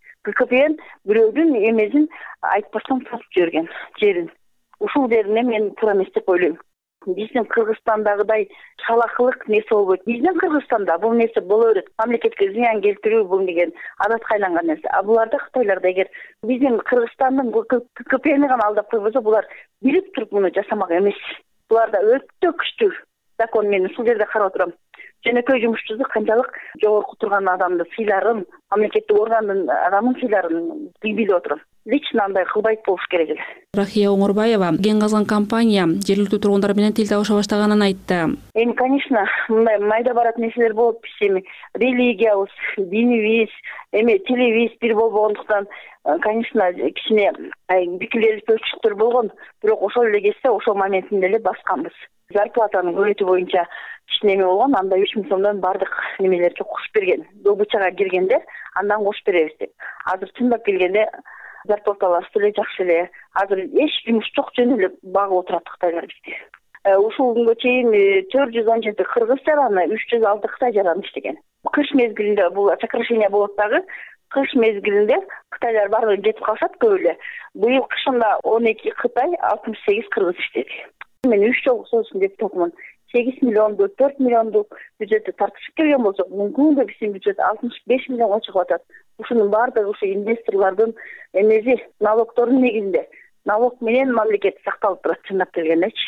КПН бирөөдүн эмесин айтпастан сатып жиберген жерин. Ушул жерине мен туура эмес деп ойлойм. Биздин Кыргызстандагыдай шалакылык нерсе болбойт. Биздин Кыргызстанда бул нерсе боло берет. Мамлекетке зыян келтирүү бул деген адатка айланган нерсе. А буларда Кытайларда эгер биздин Кыргызстандын КПНи гана алдап койбосо, булар билип туруп муну жасамак эмес. Буларда өтө күчтүү закон, мен ушул жерде карап отурам. Жөнөкөй жумушчусу канчалык жогорку турган адамды сыйларын, мамлекеттик органдын адамын сыйларын билип отурам. Лично андай кылбайт болуш керек эле. Рахия Оңорбаева ген казган компания жергиликтүү тургундар менен тил табыша баштаганын айтты. Эми, конечно, мындай майда барат нерселер болуп, биз эми религиябыз, динибиз, эми тилибиз бир болбогондуктан, конечно, кичине пикирлешпөчүлүктөр болгон, бирок ошол эле кезде ошол моментинде эле басканбыз. Зарплатанын көбөйтүү боюнча кичине эме болгон, анда үч миң сомдон бардык немелерге кошуп берген. Добычага киргенде андан кошуп беребиз деп. Азыр чындап келгенде зарплаталарыбыз деле жакшы эле. Азыр эч жумуш жок, жөн эле багып отурат Кытайлар бизди. Ушул күнгө чейин төрт жүз он жети кыргыз жараны, үч жүз алты Кытай жараны иштеген. Кыш мезгилинде бул сокращение болот дагы. Кыш мезгилинде Кытайлар баары кетип калышат көп эле. Быйыл кышында он эки Кытай, алтымыш сегиз кыргыз иштеди. Мен үч жолку союздун депутатымын. сегиз миллионду, төрт миллионду бюджетти тартышып келген болсок, мүмкүн да биздин бюджет алтымыш беш миллионго чыгып атат. Ушунун баардыгы ушу инвесторлордун эмеси, налогтордун негизинде. Налог менен мамлекет сакталып турат, чындап келгендечи.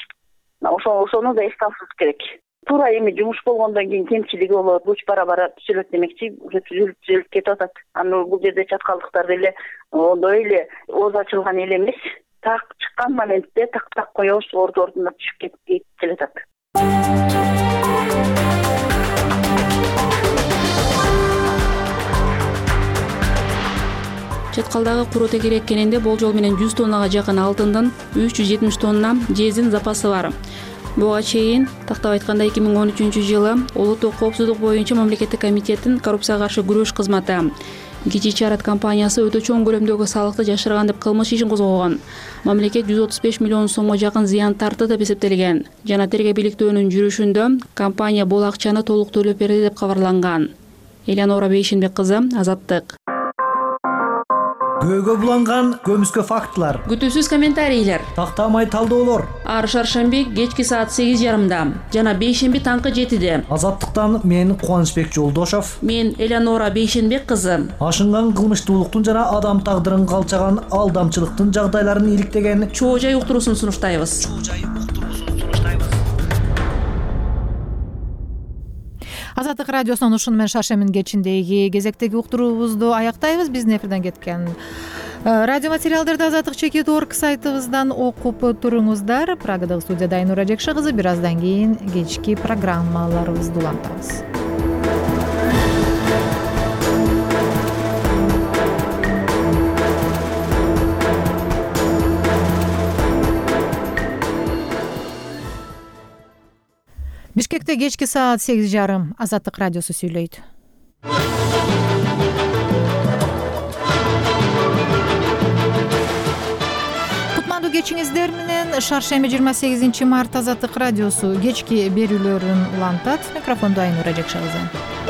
Ошо ошону да эске алышыбыз керек. Туура эми жумуш болгондон кийин кемчилиги болот, буч бара-бара түзөлөт демекчи, уже түзүлүп түзүлүп кетип атат. Аны бул жерде чаткалдыктар деле ондой эле ооз ачылган эл эмес. Так чыккан моментте так-так коебуз, орду-ордуна түшүп кетип келатат. Чаткалдагы куру тегерек кененде болжол менен жүз тоннага жакын алтындын үч жүз жетимиш тонна жезин запасы бар. Буга чейин тактап айтканда эки миң он үчүнчү жылы улуттук коопсуздук боюнча мамлекеттик комитеттин коррупцияга каршы күрөш кызматы Кичи чыгарат компаниясы өтө чоң көлөмдөгү салыкты жашырган деп кылмыш ишин козгогон. Мамлекет жүз отуз беш миллион сомго жакын зыян тартты деп эсептелген. Жана тергөө бийликтөөнүн жүрүшүндө компания бул акчаны толук төлөп берди деп кабарланган. Элянора Бейшенбек кызы, Азаттык. Көөгө буланган көмүскө фактылар. Күтүүсүз комментарийлер. Тактамай талдоолор. Ар шаршемби кечки саат сегиз жарымда жана бейшемби таңкы жетиде. Азаттыктан мен Кубанычбек Жолдошов. Мен Элянора Бейшенбек кызы. Ашынган кылмыштуулуктун жана адам тагдырын калчаган алдамчылыктын жагдайларын иликтеген чоо жай уктуруусун сунуштайбыз. Азаттык радиосунун ушуну менен шаршембинин кечиндеги кезектеги уктуруубузду аяктайбыз. Биздин эфирден кеткен радио материалдарды азаттык чекит точка орг сайтыбыздан окуп туруңуздар. Прагадагы студияда Айнура Жекше кызы. Бир аздан кийин кечки программаларыбызды улантабыз. Бишкекте кечки саат сегиз жарым. Азаттык радиосу сүйлөйт. Кутмандуу кечиңиздер менен шаршемби жыйырма сегизинчи март Азаттык радиосу кечки берүүлөрүн улантат. Микрофондо Айнура Жекше кызы.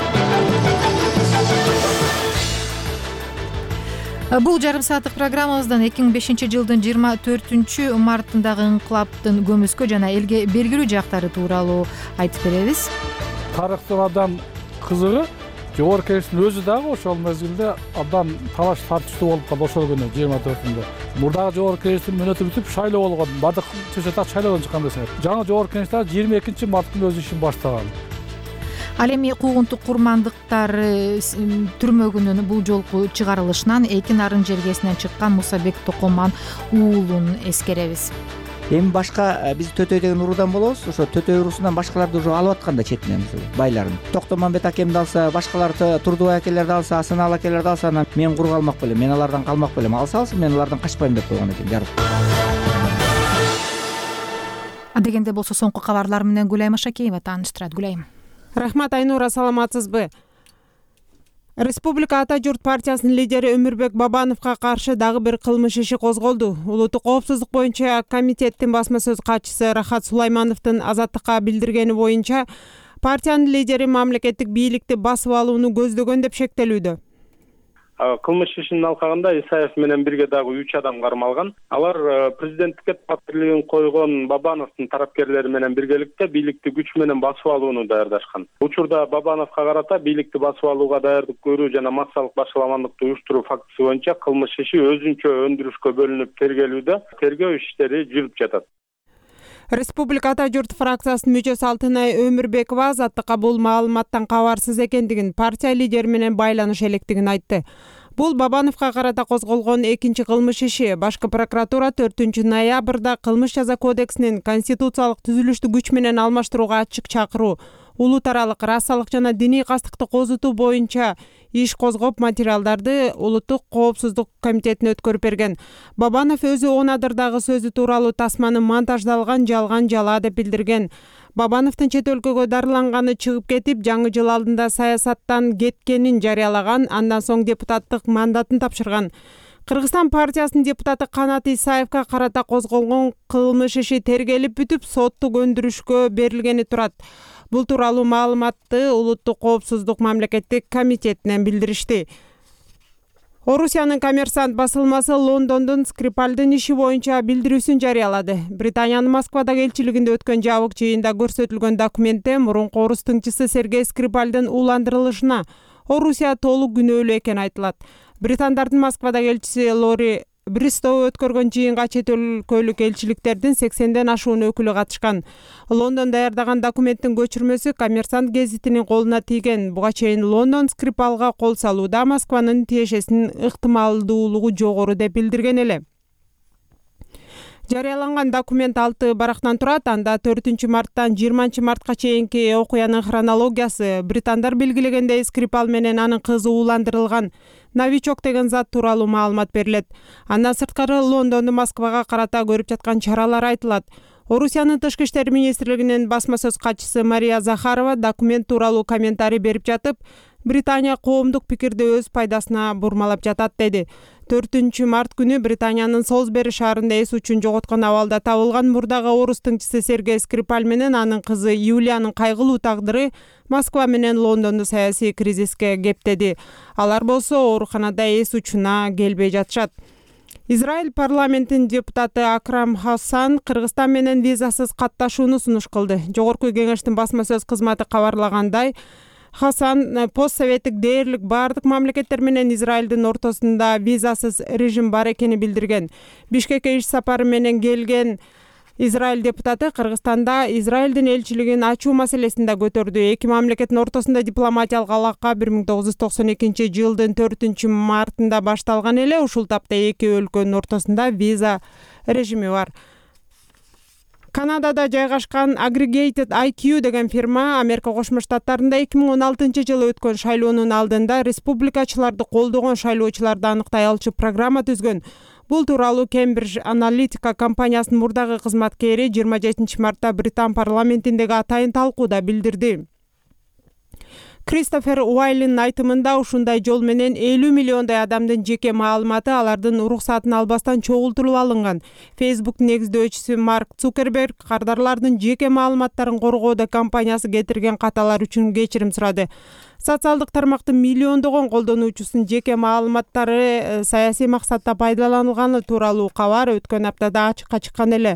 Бул жарым сааттык программабыздан эки миң бешинчи жылдын жыйырма төртүнчү мартындагы инкылаптын көмүскө жана элге белгилүү жактары тууралуу айтып беребиз. Тарыхтын абдан кызыгы жогорку кеңештин өзү дагы ошол мезгилде абдан талаш тартыштуу болуп калды ошол күнү жыйырма төртүндө. Мурдагы жогорку кеңештин мөөнөтү бүтүп шайлоо болгон, бардык чөчөтак шайлоодон чыккан десек. Жаңы жогорку кеңеш дагы жыйырма экинчи марттын өз ишин баштаган. Ал эми куугунтук курмандыктар түрмөгүнүн бул жолку чыгарылышынан эки нарын жергесинен чыккан Мусабек Токоман уулун эскеребиз. Эми башка биз Төтөй деген уруудан болобуз. Ошо Төтөй уруусунан башкаларды уже алып атканда четинен байларын. Токтомамбет акемди алса, башкаларды Турдубай акелерди алса, Асанал акелерди алса, анан мен куру калмак белем, мен алардан калмак белем. Алса алсын, мен алардан качпайм деп койгон экен жарык. Адегенде болсо соңку кабарлар менен Гүлайым Ашакеева тааныштырат. Гүлайым. Рахмат, Айнура, саламатсызбы? Республика Ата журт партиясынын лидери Өмүрбек Бабановго каршы дагы бир кылмыш иши козголду. Улуттук коопсуздук боюнча комитеттин басма сөз катчысы Рахат Сулаймановдун Азаттыкка билдиргени боюнча партиянын лидери мамлекеттик бийликти басып алууну көздөгөн деп шектелүүдө. Кылмыш ишинин алкагында Исаев менен бирге дагы үч адам кармалган. Алар президенттикке талаптуулугун койгон Бабановдун тарапкерлери менен биргеликте бийликти күч менен басып алууну даярдашкан. Учурда Бабановго карата бийликти басып алууга даярдык көрүү жана массалык башаламандыкты уюштуруу фактысы боюнча кылмыш иши өзүнчө өндүрүшкө бөлүнүп тергелүүдө. Тергөө иштери жүрүп жатат. Республика Ата журт фракциясынын мүчөсү Алтынай Өмүрбекова Азаттыкка бул маалыматтан кабарсыз экендигин, партия лидери менен байланыш электигин айтты. Бул Бабановго карата козголгон экинчи кылмыш иши. Башкы прокуратура төртүнчү ноябрда кылмыш жаза кодексинин конституциялык түзүлүштү күч менен алмаштырууга ачык чакыруу, улут аралык расалык жана диний кастыкты козутуу боюнча иш козгоп материалдарды Улуттук коопсуздук комитетине өткөрүп берген. Бабанов өзү он адырдагы сөзү тууралуу тасманы монтаждалган жалган жала деп билдирген. Бабановдун чет өлкөгө дарыланганы чыгып кетип, жаңы жыл алдында саясаттан кеткенин жарыялаган, андан соң депутаттык мандатын тапшырган. Кыргызстан партиясынын депутаты Канат Исаевга карата козголгон кылмыш иши тергелип бүтүп, соттук өндүрүшкө берилгени турат. Бул тууралуу маалыматты Улуттук коопсуздук мамлекеттик комитетинен билдиришти. Орусиянын Коммерсант басылмасы Лондондун Скрипальдын иши боюнча билдирүүсүн жарыялады. Британиянын Москвадагы элчилигинде өткөн жабык жыйында көрсөтүлгөн документте мурунку орус тыңчысы Сергей Скрипальдын ууландырылышына Орусия толук күнөөлүү экени айтылат. Британдардын Москвадагы элчиси Лори Бристоу өткөргөн жыйынга чет өлкөлүк элчиликтердин сексенден ашуун өкүлү катышкан. Лондон даярдаган документтин көчүрмөсү Коммерсант гезитинин колуна тийген. Буга чейин Лондон Скрипалга кол салууда Москванын тиешесинин ыктымалдуулугу жогору деп билдирген эле. Жарыяланган документ алты барактан турат. Анда төртүнчү марттан жыйырманчы мартка чейинки окуянын хронологиясы, британдар белгилегендей Скрипал менен анын кызы ууландырылган новичок деген зат тууралуу маалымат берилет. Андан сырткары Лондондун Москвага карата көрүп жаткан чаралар айтылат. Орусиянын тышкы иштер министрлигинин басма сөз катчысы Мария Захарова документ тууралуу комментарий берип жатып, Британия коомдук пикирди өз пайдасына бурмалап жатат деди. төртүнчү март күнү Британиянын Солсбери шаарында эс учун жоготкон абалда табылган мурдагы орус тыңчысы Сергей Скрипаль менен анын кызы Юлиянын кайгылуу тагдыры Москва менен Лондонду саясий кризиске кептеди. Алар болсо ооруканада эс учуна келбей жатышат. Израиль парламентинин депутаты Акрам Хасан Кыргызстан менен визасыз катташууну сунуш кылды. Жогорку кеңештин басма сөз кызматы кабарлагандай, Хасан постсоветтик дээрлик бардык мамлекеттер менен Израилдин ортосунда визасыз режим бар экенин билдирген. Бишкекке иш сапары менен келген Израиль депутаты Кыргызстанда Израилдин элчилигин ачуу маселесин да көтөрдү. Эки мамлекеттин ортосунда дипломатиялык алака бир миң тогуз жүз токсон экинчи жылдын төртүнчү мартында башталган эле. Ушул тапта эки өлкөнүн ортосунда виза режими бар. Канадада жайгашкан Aggregated I Q деген фирма Америка Кошмо Штаттарында эки миң он алтынчы жылы өткөн шайлоонун алдында республикачыларды колдогон шайлоочуларды аныктай алчу программа түзгөн. Бул тууралуу Cambridge Analytica компаниясынын мурдагы кызматкери жыйырма жетинчи мартта Британ парламентиндеги атайын талкууда билдирди. Кристофер Уайлин айтымында ушундай жол менен элүү миллиондой адамдын жеке маалыматы алардын уруксатын албастан чогултуруп алынган. Facebook негиздөөчүсү Марк Цукерберг кардарлардын жеке маалыматтарын коргоодо компаниясы кетирген каталар үчүн кечирим сурады. Социалдык тармактын миллиондогон колдонуучусунун жеке маалыматтары саясий максатта пайдаланылганы тууралуу кабар өткөн аптада ачыкка чыккан эле.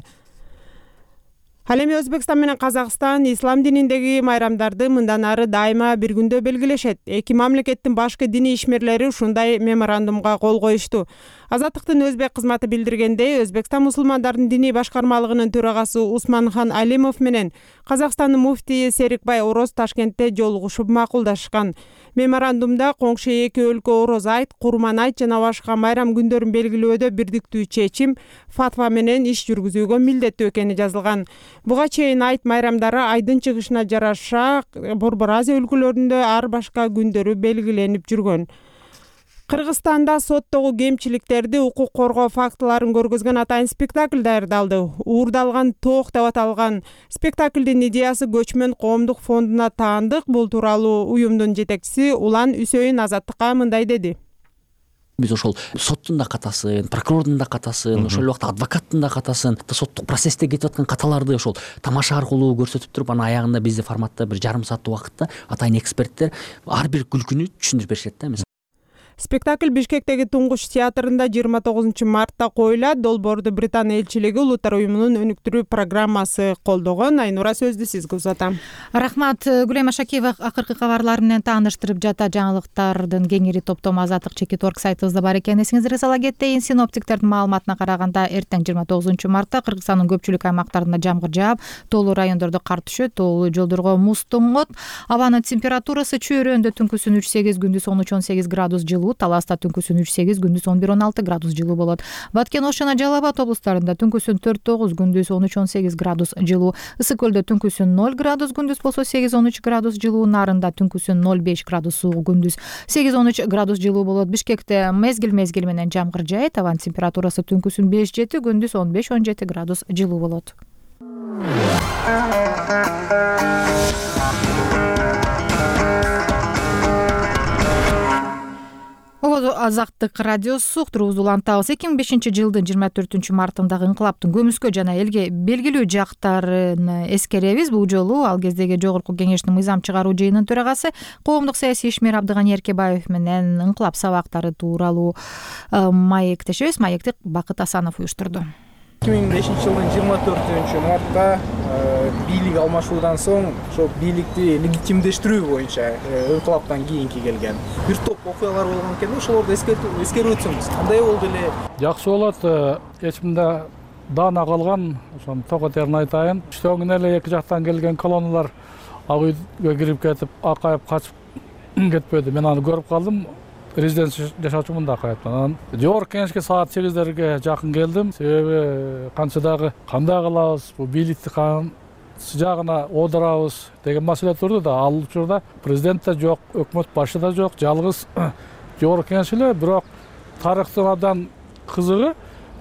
Ал эми Өзбекстан менен Казакстан ислам дининдеги майрамдарды мындан ары дайыма бир күндө белгилешет. Эки мамлекеттин башкы диний ишмерлери ушундай меморандумга кол коюшту. Азаттыктын өзбек кызматы билдиргендей, Өзбекстан мусулмандардын диний башкармалыгынын төрагасы Усманхан Алимов менен Казакстандын муфтийи Серикбай Ороз Ташкентте жолугушуп макулдашкан. Меморандумда коңшу эки өлкө Ороз айт, Курман айт жана башка майрам күндөрүн белгилөөдө бирдиктүү чечим, фатва менен иш жүргүзүүгө милдеттүү экени жазылган. Буга чейин айт майрамдары айдын чыгышына жараша Борбор Азия өлкөлөрүндө ар башка күндөрү белгиленип жүргөн. Кыргызстанда соттогу кемчиликтерди укук коргоо фактыларын көргөзгөн атайын спектакль даярдалды. Уурдалган тоок деп аталган спектаклдин идеясы Көчмөн коомдук фондуна таандык. Бул тууралуу уюмдун жетекчиси Улан Үсөйүн Азаттыкка мындай деди. Биз ошол соттун да катасын, прокурордун да катасын, ошол убакта адвокаттын да катасын, соттук процессте кетип аткан каталарды ошол тамаша аркылуу көрсөтүп туруп, анан аягында бизде форматта бир жарым сааттык убакытта атайын эксперттер ар бир күлкүнү түшүндүрүп беришет да. Спектакль Бишкектеги Туңгуш театрында жыйырма тогузунчу мартта коюлат. Долбоорду Британ элчилиги Улуттар уюмунун өнүктүрүү программасы колдогон. Айнура сөздү сизге узатам. Рахмат. Гүлем Ашакиева акыркы кабарлар менен тааныштырып жата. Жаңылыктардын кеңири топтому азаттык чекит орг сайтыбызда бар экенин эсиңиздерге сала кетейин. Синоптиктердин маалыматына караганда эртең жыйырма тогузунчу мартта Кыргызстандын көпчүлүк аймактарында жамгыр жаап, тоолуу райондордо кар түшөт, тоолуу жолдорго муз тоңот. Абанын температурасы чөйрөндө түнкүсүн үч сегиз, күндүз он үч он сегиз градус жылуу. Таласта түнкүсүн үч сегиз, күндүз он бир он алты градус жылуу болот. Баткен, Ош жана Жалал Абад облустарында түнкүсүн төрт тогуз, күндүз он үч он сегиз градус жылуу. Ысык көлдө түнкүсүн ноль градус, күндүз болсо сегиз он үч градус жылуу. Нарында түнкүсүн ноль беш градус суук, күндүз сегиз он үч градус жылуу болот. Бишкекте мезгил мезгил менен жамгыр жаайт. Абанын температурасы түнкүсүн беш жети, күндүз он беш он жети градус жылуу болот. Азаттык радиосу уктуруубузду улантабыз. эки миң бешинчи жылдын жыйырма төртүнчү мартындагы инкылаптын көмүскө жана элге белгилүү жактарын эскеребиз. Бул жолу ал кездеги жогорку кеңештин мыйзам чыгаруу жыйынынын төрагасы коомдук саясий ишмер Абдыганы Эркебаев менен инкылап сабактары тууралуу маектешебиз. Маекти Бакыт Асанов уюштурду. эки миң бешинчи жылдын жыйырма төртүнчү мартта бийлик алмашуудан соң ошо бийликти легитимдештирүү боюнча инкылаптан кийинки келген бир топ окуялар болгон экен. Ошолорду эскерип өтсөңүз кандай болду эле? Жакшы болот. Эчимде даана калган ошону токотерин айтайын. Иштөөңүн эле эки жактан келген колонналар ак үйгө кирип кетип, акайып качып кетпеди. Мен аны көрүп калдым. Резиденс жашаучумун да кайраптан. Жогорку кеңешке саат сегиздерге жакын келдим. Себеби канча дагы кандай кылабыз, бул бийликти кайсы жагына оодурабыз деген маселе турду да. Ал учурда президент да жок, өкмөт башы да жок, жалгыз жогорку кеңеш эле. Бирок тарыхтын абдан кызыгы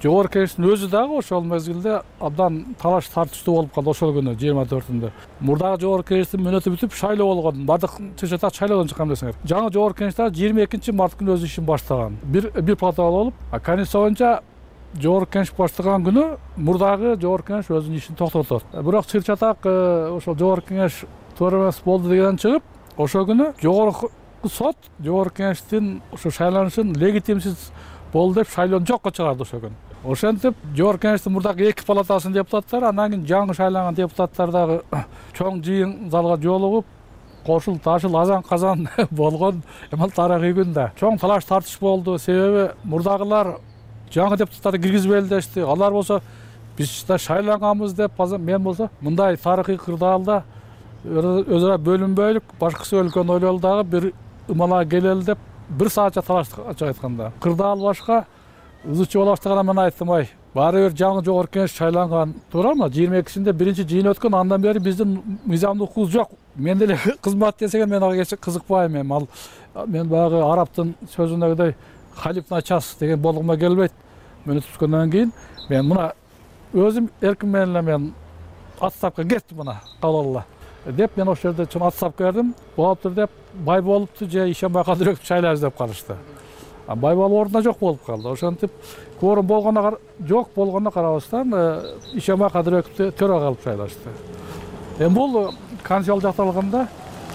жогорку кеңештин өзү дагы ошол мезгилде абдан талаш тартыштуу болуп калды ошол күнү жыйырма төртүндө. Мурдагы жогорку кеңештин мөөнөтү бүтүп шайлоо болгон. Бардык чечета шайлоодон чыккан десеңер. Жаңы жогорку кеңеш дагы жыйырма экинчи март күнү өз ишин баштаган. Бир бир протокол болуп, комиссия боюнча жогорку кеңеш баштаган күнү мурдагы жогорку кеңеш өзүнүн ишин токтотот. Бирок чыр-чатак ошол жогорку кеңеш туура эмес болду дегенден чыгып, ошол күнү жогорку сот жогорку кеңештин ошо шайланышын легитимсиз болду деп шайлоону жокко чыгарды ошол күнү. Ошентип жогорку кеңештин мурдагы эки палатасынын депутаттары, андан кийин жаңы шайланган депутаттар дагы чоң жыйын залга жолугуп, кошул ташыл азан казан болгон эмал тарыхый күн да. Чоң талаш тартыш болду, себеби мурдагылар жаңы депутаттарды киргизбейли дешти. Алар болсо биз да шайланганбыз деп, мен болсо мындай тарыхый кырдаалда өзара бөлүнбөйлүк, башкысы өлкөнү ойлолу дагы бир ымалага келели деп бир саатча талашты ачык айтканда. Кырдаал башка, ызычы бола баштаганда мен айттым, ай, баары бир жаңы жогорку кеңеш шайланган, туурабы? жыйырма экисинде биринчи жыйын өткөн, андан бери биздин мыйзамдык укук жок. Мен деле кызмат десең мен ага кызыкпайм эми. Ал мен баягы араптын сөзүндөгүдөй халиф начас деген болгума келбейт. Мен түшкөндөн кийин мен мына өзүм эрким менен эле мен отставка кеттим мына калалла деп мен ошол жерде чын отставка бердим. Болуптур деп бай болупту же Ишенбай Кадырбеков шайлайбыз деп калышты. Бай болуп ордуна жок болуп калды. Ошентип кворум болгонуна жок болгонуна карабастан Ишенбай Кадырбековду төрага алып шайлашты. Эми бул конституциялык жакталганда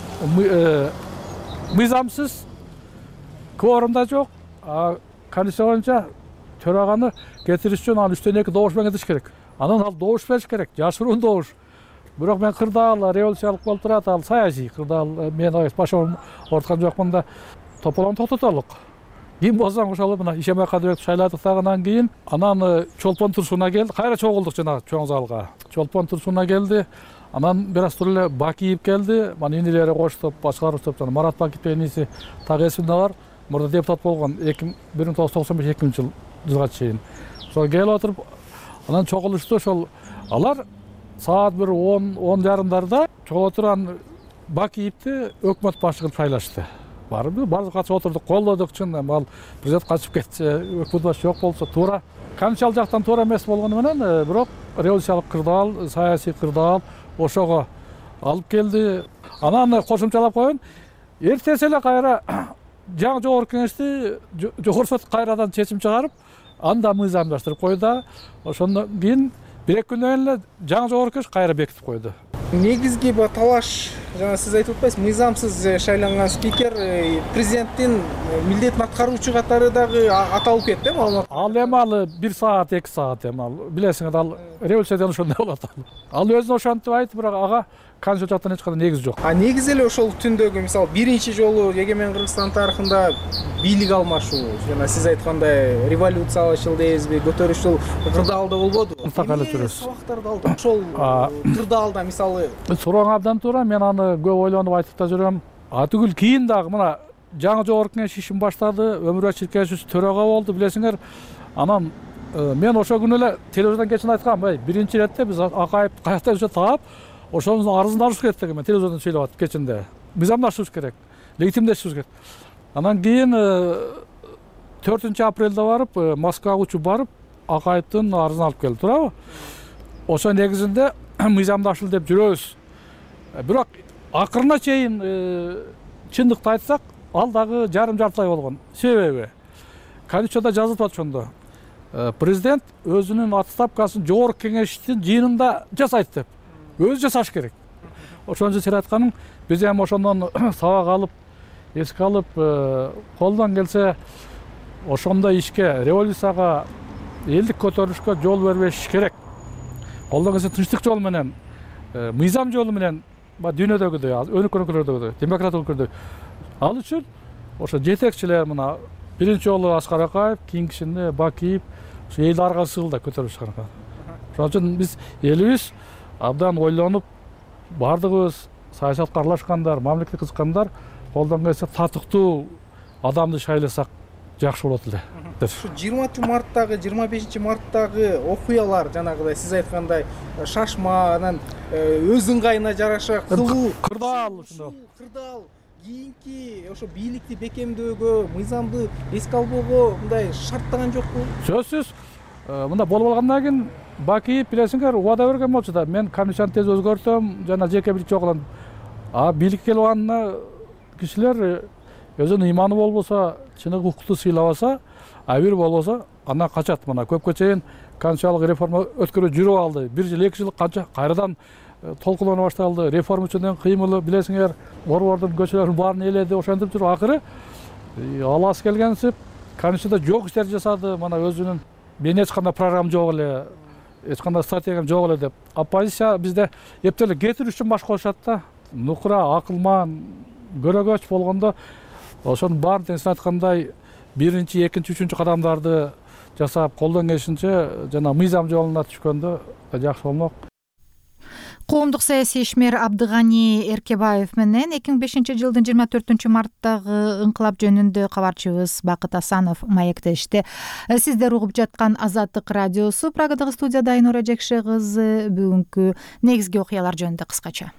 мыйзамсыз, кворум да жок. Конституция боюнча төраганы кетириш үчүн аны үчтөн эки добуш менен кетириш керек. Анан ал добуш бериш керек, жашыруун добуш. Бирок мен кырдаал революциялык болуп турат, ал саясий кырдаал, мен баш орткан жокмун да тополону токтотолук. Ким болсоң ошол мына Ишенбай Кадырбековду шайладык дагынан кийин анан Чолпон Турсун'a келди. Кайра чогулдук жана чоң залга. Чолпон Турсун'a келди. Анан бир аз туруп эле Бакиев келди. Мана инилери коштуп, башкарып топтон Марат Бакиевдин иниси так эсимде бар. Мурда депутат болгон бир миң тогуз жүз токсон беш эки миңинчи жылга чейин. Ошол келип отуруп, анан чогулушту. Ошол алар саат бир он он жарымдарда чогулуп турган Бакиевди өкмөт башчы кылып шайлашты. Барбы? Бардык катышып отурдук, колдодук чын. Ал президент качып кетти, өкмөт башчы жок болсо туура. Конституциялык жактан туура эмес болгону менен, бирок революциялык кырдаал, саясий кырдаал ошого алып келди. Анан кошумчалап коеюн, эртеси эле кайра жаңы жогорку кеңешти жогорку сот кайрадан чечим чыгарып, анда мыйзамдаштырып койду. Ошондон кийин бир эки күндөн кийин эле жаңы жогорку кеңеш кайра бекитип койду. Негизги бул талаш, жана сиз айтып атпайсыз, мыйзамсыз шайланган спикер президенттин милдетин аткаруучу катары дагы аталып кетти, эми? Ал эми ал бир саат, эки саат эми ал. Билесиңер, ал революциядан ошондой болот ал. Ал өзүн ошентип айтып, бирок ага конституция жактан эч кандай негиз жок. А негизи эле ошол түндөгү, мисалы, биринчи жолу эгемен Кыргызстан тарыхында бийлик алмашуу, жана сиз айткандай революциялашыл дейбизби, көтөрүшүл кырдаалда болбоду. Так эле жүрөбүз. Сабактарды алды. Ошол кырдаалда мисалы сурооң абдан туура, мен аны көп ойлонуп айтып да жүрөм. Атүгүл кийин дагы мына жаңы жогорку кеңеш ишин баштады, Өмүрбек Чиркешев төрага болду, билесиңер. Анан мен ошол күнү эле телевизордон кечин айткам, ай, биринчи ирет биз Акаев каякта жүрсө таап, ошонун арызын алыш керек деген, мен телевизордон сүйлөп атып кечинде. Мыйзамдаштырыш керек, легитимдештириш керек. Анан кийин төртүнчү апрелде барып, Москвага учуп барып, Акаевдин арызын алып келди, туурабы? Ошо негизинде мыйзамдашыл деп жүрөбүз. Бирок акырына чейин чындыкты айтсак, ал дагы жарым жартылай болгон. Себеби конституцияда жазылып атат ошондо. Президент өзүнүн отставкасын жогорку кеңештин жыйынында жасайт деп. Өзү жасаш керек. Ошон үчүн сен айтканың, биз эми ошондон сабак алып, эске алып, колдон келсе ошондой ишке, революцияга, элдик көтөрүлүшкө жол бербеш керек. Колдон келсе тынчтык жол менен, мыйзам жолу менен, дүйнөдөгүдөй, өнүккөн өлкөлөрдөгүдөй, демократиялык өлкөлөрдөгүдөй. Ал үчүн ошо жетекчилер мына биринчи жолу Аскар Акаев, кийинкисинде Бакиев, ошо элди арга сыгылда көтөрүп чыгарган. Ошон үчүн биз элибиз абдан ойлонуп, бардыгыбыз саясатка аралашкандар, мамлекетке кызыккандар, колдон келсе татыктуу адамды шайласак жакшы болот эле. Ушу жыйырманчы марттагы, жыйырма бешинчи марттагы окуялар, жанагыдай сиз айткандай шашма, анан өз ыңгайына жараша кылуу, кырдаал ушундой. Кырдаал кийинки ошо бийликти бекемдөөгө, мыйзамды эске албоого мындай шарттаган жокпу? Сөзсүз мында болуп алгандан кийин Бакиев билесиңер убада берген болчу да мен комиссияны тез өзгөртөм жана жеке бийликчи кылам. А бийликке келип алганда кишилер өзүнүн ыйманы болбосо, чыныгы укукту сыйлабаса, а бир болбосо андан качат. Мына көпкө чейин конституциялык реформа өткөрүп жүрүп алды. Бир жыл, эки жыл канча кайрадан толкулана башталды. Реформа үчүн кыймылы билесиңер, борбордун көчөлөрүн баарын ээледи, ошентип жүрүп акыры аласы келгенсип конституцияда жок иштерди жасады. Мына өзүнүн мен эч кандай программа жок эле, эч кандай стратегиям жок эле деп. Оппозиция бизде эптеле кетирүү үчүн баш коюшат да. Нукура, акылман, көрөгөч болгондо ошонун баарын теңсиз айткандай биринчи, экинчи, үчүнчү кадамдарды жасап колдон келишинче жана мыйзам жолуна түшкөндө жакшы болмок. Коомдук саясий ишмер Абдыганы Эркебаев менен эки миң бешинчи жылдын жыйырма төртүнчү марттагы ыңкылап жөнүндө кабарчыбыз Бакыт Асанов маектешти. Сиздер угуп жаткан Азаттык радиосу. Прагадагы студияда Айнура Жекше кызы бүгүнкү негизги окуялар жөнүндө кыскача.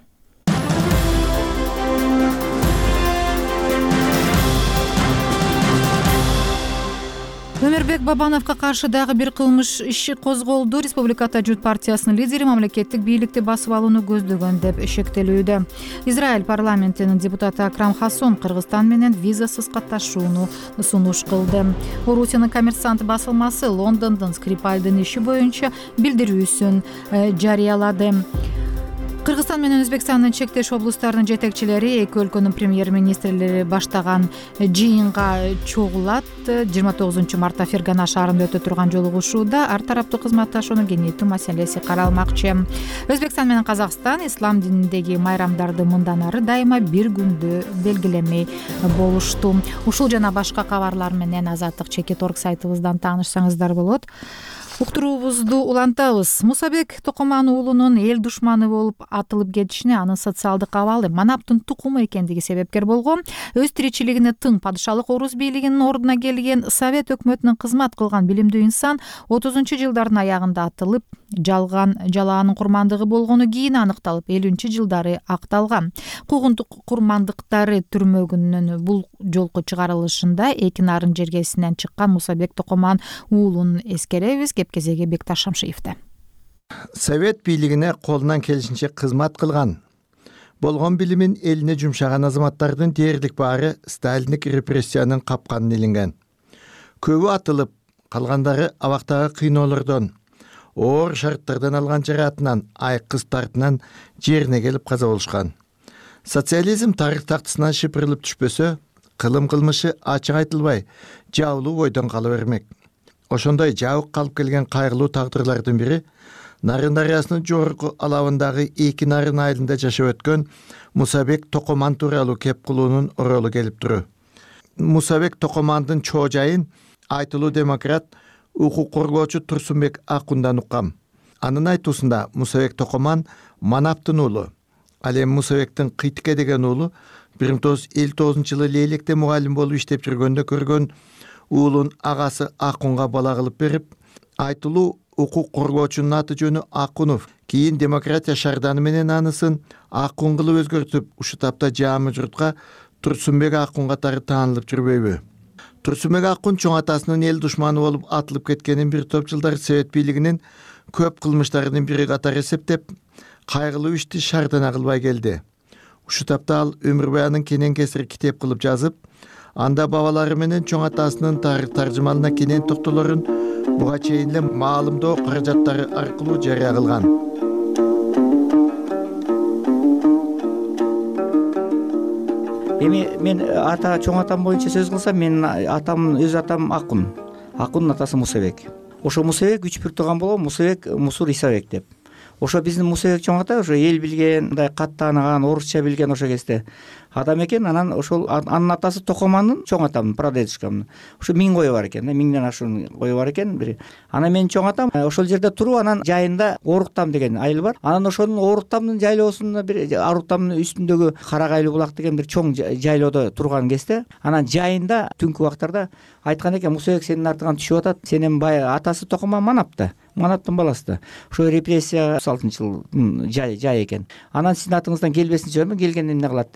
Өмүрбек Бабановго каршы дагы бир кылмыш иши козголду. Республикада Жут партиясынын лидери мамлекеттик бийликти басып алууну көздөгөн деп шектелүүдө. Израиль парламентинин депутаты Акрам Хассон Кыргызстан менен визасыз катташууну сунуш кылды. Орусиянын Коммерсант басылмасы Лондондун Скрипальдын иши боюнча билдирүүсүн жарыялады. Кыргызстан менен Өзбекстандын чектеш облустарынын жетекчилери эки өлкөнүн премьер-министрлери баштаган жыйынга чогулат. жыйырма тогузунчу мартта Фергана шаарында өтө турган жолугушууда ар тараптуу кызматташууну кеңейтүү маселеси каралмакчы. Өзбекстан менен Казакстан ислам дининдеги майрамдарды мындан ары дайыма бир күндө белгилемей болушту. Ушул жана башка кабарлар менен Азаттык чекит точка орг сайтыбыздан таанышсаңыздар болот. Уктуруубузду улантабыз. Мусабек Токоман уулунун эл душманы болуп атылып кетишине анын социалдык абалы Манаптын тукуму экендиги себепкер болгон. Өз тиричилигине тың падышалык орус бийлигинин ордуна келген Совет өкмөтүнүн кызмат кылган билимдүү инсан отузунчу жылдардын аягында атылып, жалган жалаанын курмандыгы болгону кийин аныкталып, элүүнчү жылдары акталган. Куугунтук курмандыктары түрмөгүнүн бул жолку чыгарылышында эки нарын жергесинен чыккан Мусабек Токоман уулун эскеребиз. Кезеге Бекташ Шамшиевде. Совет бийлигине колунан келишинче кызмат кылган. Болгон билимин элине жумшаган азаматтардын дээрлик баары сталиндик репрессиянын капканына илинген. Көбү атылып, калгандары абактагы кыйноолордон, оор шарттардан алган жараатынан, айкыз тартынан жерине келип каза болушкан. Социализм тарых тактысынан шыпырылып түшпөсө, кылым кылмышы ачык айтылбай, жаулуу бойдон кала бермек. Ошондой жабык калып келген кайгылуу тагдырлардын бири Нарын дарыясынын жогорку алабындагы эки нарын айылында жашап өткөн Мусабек Токоман тууралуу кеп кылуунун оролу келип туру. Мусабек Токомандын чоо жайын айтылуу демократ, укук коргоочу Турсунбек Акундан уккам. Анын айтуусунда Мусабек Токоман Манаптын уулу. Ал эми Мусабектин Кыйтыке деген уулу бир миң тогуз жүз элүү тогузунчу жылы Лейлекте мугалим болуп иштеп жүргөндө көргөн уулун агасы Акунга бала кылып берип, айтылуу укук коргоочунун аты жөнү Акунов. Кийин демократия шарданы менен анысын Акун кылып өзгөртүп, ушу тапта жаамы журтка Турсунбек Акун катары таанылып жүрбөйбү? Турсунбек Акун чоң атасынын эл душманы болуп атылып кеткенин бир топ жылдар Совет бийлигинин көп кылмыштарынын бири катары эсептеп, кайгылуу ишти шардана кылбай келди. Ушу тапта ал өмүрбаянын кенен кесир китеп кылып жазып, анда бабалары менен чоң атасынын тарых таржымалына кенен токтолорун буга чейин эле маалымдоо каражаттары аркылуу жарыя кылган. Эми мен ата чоң атам боюнча сөз кылсам, менин атам өз атам Акун. Акундун атасы Мусабек. Ошо Мусабек үч бир тууган болгон Мусабек Мусур Исабек деп. Ошо биздин Мусабек чоң ата ошо эл билген, мындай кат тааныган, орусча билген ошо кезде адам экен. Анан ошол анын атасы Токомандын чоң атам, прадедушкам. Ошо миң кою бар экен, миңден ашуун кою бар экен бир. Анан менин чоң атам ошол жерде туруп, анан жайында Оруктам деген айыл бар. Анан ошонун Оруктамдын жайлоосунда бир Оруктамдын үстүндөгү Карагайлуу булак деген бир чоң жайлоодо турган кезде, анан жайында түнкү убактарда айткан экен, Мусабек сенин артыңан түшүп атат, сенин бай атасы Токоман Манапта. Манаптын баласы да. Ошо репрессия алтынчы жылдын жай жай экен. Анан сиздин атыңыздан келбесин жиберме, келгенде эмне кылат деп коет экен.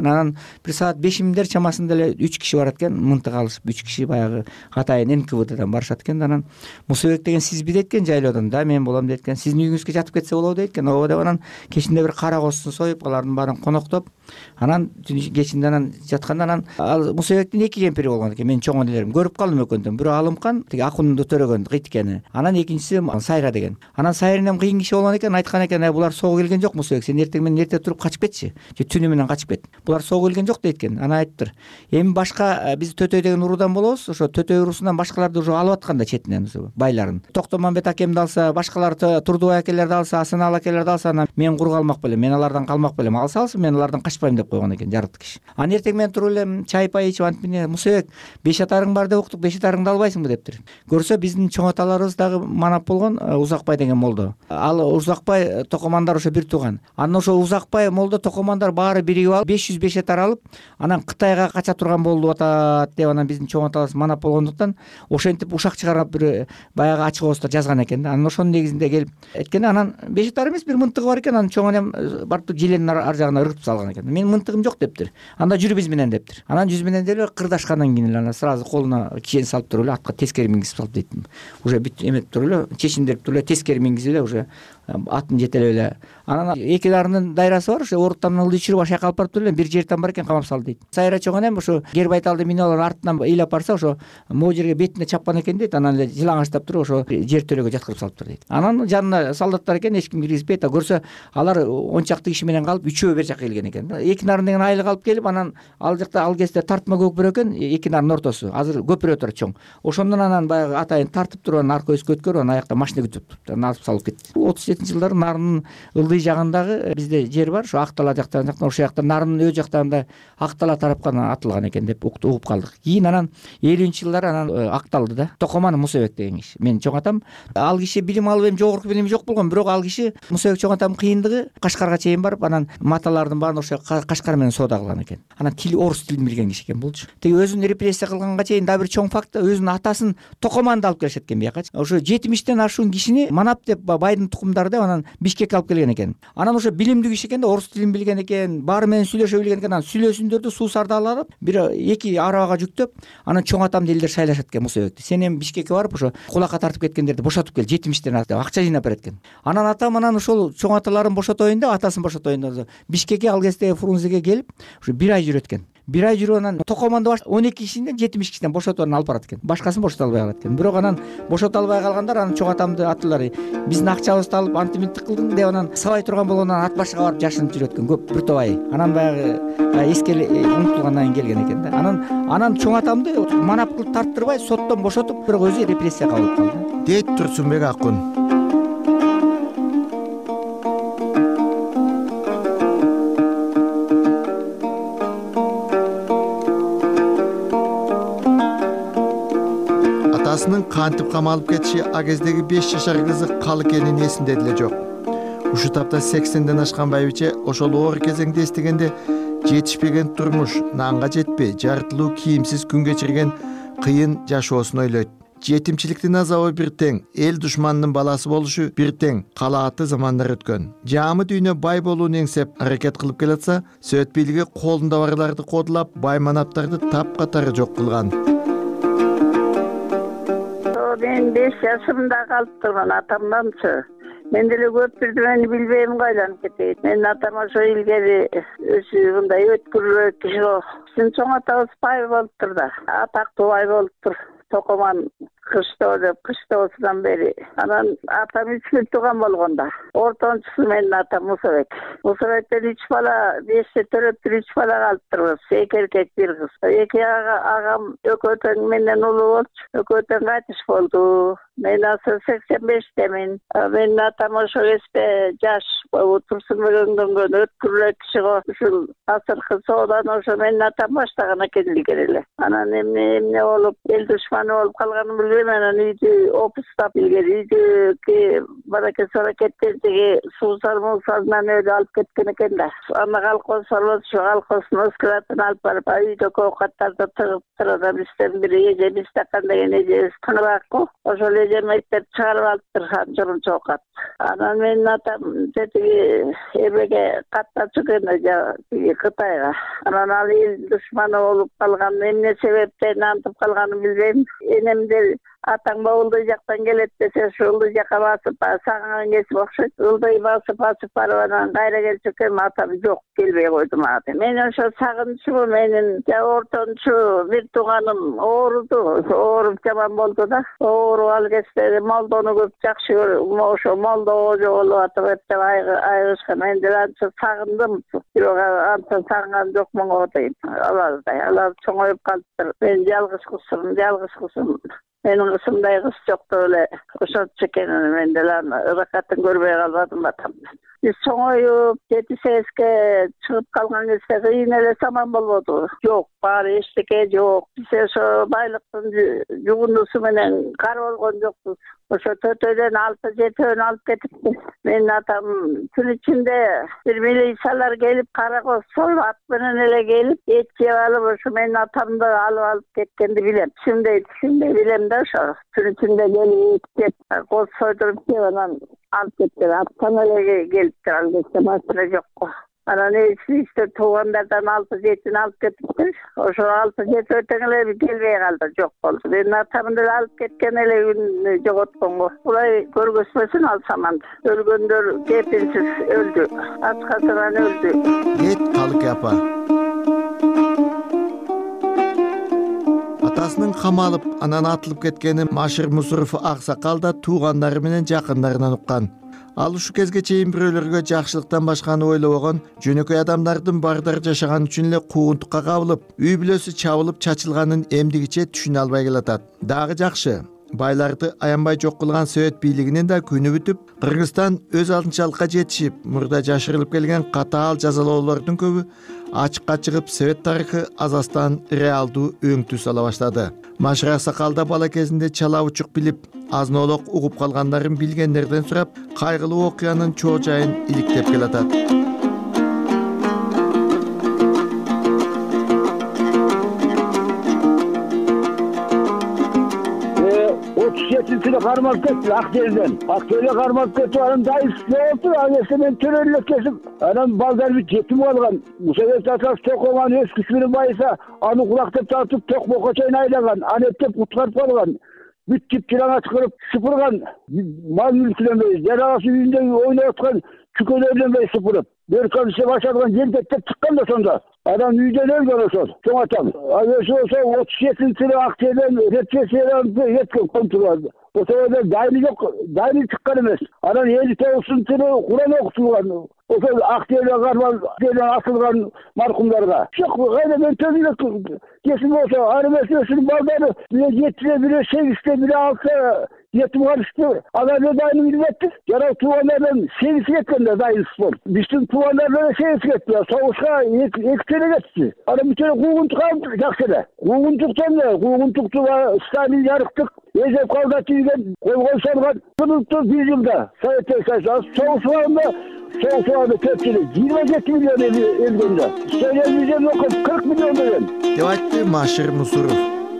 экен. Анан бир саат бешимдер чамасында эле үч киши барат экен, мынтык алышып үч киши баягы атайын эн ка вэ дэден барышат экен. Анан Мусабек деген сизби дейт экен, жайлоодон. Да, мен болом дейт экен. Сиздин үйүңүзгө жатып кетсе болобу дейт экен. Ооба деп анан кечинде бир кара козусун союп, алардын баарын коноктоп, анан кечинде анан жатканда анан ал Мусабектин эки кемпири болгон экен. Менин чоң энелерим көрүп калдым экөөндөн. Бирөө Алымкан, тиги Акунду төрөгөн кыйткени. Анан экинчиси Сайра деген. Анан Сайринен кыйын киши болгон экен, айткан экен, "Э, булар согуу келген жок Мусабек, сен эртең менен эрте туруп качып кетчи. Же түнү менен качып кет. Булар согуу келген жок" дейт экен. Анан айтыптыр. Эми башка биз Төтөй деген уруудан болобуз. Ошо Төтөй уруусунан башкаларды уже алып аткан да четинен байларын. Токтомамбет акемди алса, башкаларды Турдубай акелерди алса, Асанал акелерди алса, анан мен кур калмак белем, мен алардан калмак белем. Алса алсын, мен алардан качпайм деп койгон экен жарыктык киши. Анан эртең менен туруп эле чай пай ичип антип менен Мусабек, беш атарың бар деп уктук, беш атарыңды албайсыңбы дептир. Көрсө биздин чоң аталарыбыз дагы манап болгон Узакбай деген молдо. Ал Узакбай токомандар ошо бир тууган. Анан ошо Узакбай молдо токомандар баары биригип алып беш жүз беш атар алып, анан Кытайга кача турган болуп атат деп анан биздин чоң аталарыбыз манап болгондуктан ошентип ушак чыгарып бир баягы ачык ооздор жазган экен да. Анан ошонун негизинде келип эткени, анан беш атар эмес бир мынтыгы бар экен. Анан чоң энем барып желенин ар жагына ыргытып салган экен. Менин мынтыгым жок дептир. Анда жүрү биз менен дептир. Анан жүз менен деле кырдашкандан кийин эле анан сразу колуна кишени салып туруп эле атка тескери мингизип салып дейт. Уже бүт эмеп туруп эле чечиндирип туруп эле тескери мингизип эле уже атын жетелеп эле. Анан эки дарынын дайрасы бар, ошо оруттан ылдый чүрүп ашак алып барып туруп эле бир жертан бар экен, камап салды дейт. Сайра чоң энем ошо Гер Байталды минип алып артынан ыйлап барса, ошо могу жерге бетине чапкан экен дейт. Анан эле жылаңачтап туруп ошо жер төлөгө жаткырып салыптыр дейт. Анан жанына солдаттар экен, эч ким киргизбейт. Көрсө алар он чакты киши менен калып үчөө бер жака келген экен. Эки нарын деген айлык алып келип, анан ал жакта ал кезде тартма көпүрө экен, эки нарын ортосу. Азыр көпүрө турат чоң. Ошондон анан баягы атайын тартып туруп анан арка өскө өткөрүп, анан аякта машина күтүп турупту. Анан алып салып кетти. отуз жетинчи жылдары Нарынын ылдый жагындагы бизде жер бар, ошо Актала жактан жактан ошол жакта Нарынын өө жактарында Актала тарапкан атылган экен деп угуп калдык. Кийин анан элүүнчү жылдары анан акталды да. Токоман Мусабек деген киши. Менин чоң атам, ал киши билим алып эми жогорку билими жок болгон, бирок ал киши Мусабек чоң атам кыйындыгы Кашкарга чейин барып, анан маталардын баарын ошо Кашкар менен соода кылган экен. Анан тил орус тилин билген киши экен булчу. Теги өзүн репрессия кылганга чейин да бир чоң факт, өзүнүн атасын Токоманды алып келишет экен биякачы. Ошо жетимиштен ашуун кишини манап деп байдын тукумдары деп анан Бишкекке алып келген экен. Анан ошо билимдүү киши экен да, орус тилин билген экен, баары менен сүйлөшө билген экен. Анан сүйлөсүндөрдү суусарды алып, бир эки арабага жүктөп, анан чоң атам делдер шайлашат экен Мусабекти. Сен эми Бишкекке барып ошо кулакка тартып кеткендерди бошотуп кел, жетимиштен акча жыйнап берет экен. Анан атам анан ошол чоң аталарын бошотоюн деп, атасын бошотоюн деп Бишкекке ал кезде Фрунзеге келип, ошо бир ай жүрөт экен. Бир ай жүрүп анан Токоманды баш он эки кишиден жетимиш кишиден бошотуп анан алып барат экен. Башкасын бошото албай калат экен. Бирок анан бошото албай калгандар анан чоң атамды аттылар. Биздин акчабызды алып антиминтик кылдың деп анан сабай турган болгондон ат башыга барып жашынып жүрөт экен көп бир топ ай. Анан баягы эскеле унутулгандан кийин келген экен да. Анан анан чоң атамды манап кылып тарттырбай соттон бошотуп, бирок өзү репрессияга алып калды. Дейт Турсунбек Акун. Атасынын кантип камалып кетиши а кездеги беш жашар кызы кал экенин эсинде деле жок. Ушул тапта сексенден ашкан байбиче ошол оор кезеңди эстегенде жетишпеген турмуш, нанга жетпей, жарытылуу кийимсиз күн кечирген кыйын жашоосун ойлойт. Жетимчиликтин азабы бир тең, эл душманынын баласы болушу бир тең, калааты замандар өткөн. Жаамы дүйнө бай болууну эңсеп аракет кылып келатса, Совет бийлиги колунда барларды кодулап, бай манаптарды тапкатары жок кылган. Мен беш жашымда калып турган атамданчы. Мен деле көп бирдемени билбейм, айланып кетейт. Менин атам ошо илгери өзү мындай өткүрүү киши. Биздин чоң атабыз бай болуптур да. Атактуу бай болуптур. Токоман Кыштоо деп, Кыштоосунан бери. Анан атам үч бир тууган болгондо. Ортончусу менин атам Мусабек. Мусабектен үч бала, беште төрөптүр үч бала калыптырбыз. Эки эркек, бир кыз. Эки агам экөө тең менден улуу болчу. Экөө тең кайтыш болду. Мен азыр сексен бештемин. Менин атам ошо кезде жаш Турсунбек өңдөнгөн өткүрүү киши го. Ушул азыркы сооданы ошо менин атам баштаган экен илгери эле. Анан эмне эмне болуп, эл душманы болуп калганын келбей менен үйдү опустап билген үйдүки баракет аракеттердеги суусар муусарынан өлү алып кеткен экен да. Аны колхоз болот, ушу колхоздун складына алып барып үйдөгү оокаттарды тыгып турат. Бизден бири эжебиз такан деген эжебиз тыңыракку. Ошол эжем айтып чыгарып алыптыр журунчу оокат. Анан менин атам тетиги эмеге каттачу экен тиги Кытайга. Анан ал эл душманы болуп калган, эмне себептен антып калганын билбейм. Энемдер атаң Ылдый жактан келет десе, ошо Ылдый жакка басып, сагынган кесип окшойт. Ылдый басып басып барып анан кайра келчү экен, атам жок, келбей койду мага. Мен ошо сагынчу, менин ортончу бир тууганым ооруду. Ооруп жаман болду да. Ооруп ал кезде молдону көп жакшы көрөм. Ошо молдо кожо болуп атып эптеп айгышкан. Мен деле анча сагындым. Бирок анча сагынган жокмун го дейм. Алардай, алар чоңоюп калыптыр. Мен жалгыз кызым, жалгыз кызым. Менин кызымдай кыз жок деп эле ошончу экенин мен деле ыракатын көрбөй калбадым атам. Биз чоңоюп жети сегизге чыгып калган кезде кыйын эле саман болбоду. Жок, баары эчтеке жок. Биз ошо байлыктын жугундусу менен кар болгон жокпуз. Ошо төтөйдөн алты жетөөнү алып кетипти. Менин атам түн ичинде бир милициялар келип, каракоз союп ат менен эле келип, эт жеп алып, ошо менин атамды алып алып кеткенди билем. Түшүнбөй, түшүнбөй билем да ошо. Түн ичинде келип, кеп, коз сойдуруп жеп анан алып кеткен. Аттан эле келиптир, ал кезде машина жокко. Анан эчтер туугандардан алты жетини алып кетиптир. Ошо алты жети өтөң эле келбей калды, жок болду. Менин атамды деле алып кеткен эле күн жоготконго. Булай көргөзмөсүн ал саманды. Өлгөндөр кепилсиз өлдү. Ачкасынан өлдү. Кет Калык апа. Атасынын камалып, анан атылып кеткенин Машир Мусуров аксакал да туугандары менен жакындарынан уккан. Ал ушу кезге чейин бирөөлөргө жакшылыктан башканы ойлобогон, жөнөкөй адамдардын бардыр жашаган үчүн эле куугунтукка кабылып, үй бүлөсү чабылып чачылганын эмдигиче түшүнө албай келатат. Дагы жакшы, байларды аянбай жок кылган Совет бийлигинин да күнү бүтүп, Кыргызстан өз алдынчалыкка жетишип, мурда жашырылып келген катаал жазалоолордун көбү ачыкка чыгып, Совет тарыхы азастан реалдуу өң түс ала баштады. Машир аксакалда бала кезинде чала учук билип, азынолок угуп калгандарын билгендерден сурап, кайгылуу окуянын чоо жайын иликтеп келатат. жетинчиде кармалып кетти Актелден. Актелге кармалып кетип, анан дайыс болду. Анан мен төрөлүп кетип, анан балдар бит жетим калган. Совет атасы токоман өз күчү менен байыса, аны кулактап тартып Токмокко чейин айлаган. Аны эптеп куткарып калган. Бүт тип кираңа чыгарып сыпырган. Мал мүлкүнөн бей, жарагасы үйүндө ойноп аткан чүкөлөрдөн бей сыпырып. Бөркөн ише башалган жентектеп чыккан да сонда. Адам үйдөн өлгөн ошол, чоң атам. Ошо отуз жетинчи жылы Актелден репрессияланып кеткен контурлар. Ошол дайны жок, дайны чыккан эмес. Анан элүү тогузунчу жылы Куран окутулган. Ошол Актелге кармалып, Актелден асылган маркумдарга. Жок, кайда мен төзүлөт кесим болсо, ар эмесин балдары жетиде, бирөө сегизде, бирөө алтыда жетим калышты. Алар да дайны билбептир. Жара туугандардан сегиз кеткен да дайнысыз болуп. Биздин туугандардан сегиз кетти. Согушка эки теле кетти. Анан бүтө куугунтук алып жакшы эле. Куугунтуктан эле, куугунтукту Сталин жарыктык эзеп калда тийген, койгон салган. Бунукту бир жылда Советтер Союзу согушканда соғысуады төрт жылы, жыйырма жети миллион өлгөндө. Телевизион окуп кырк миллион өлгөн. Деп айтты Машир Мусуров.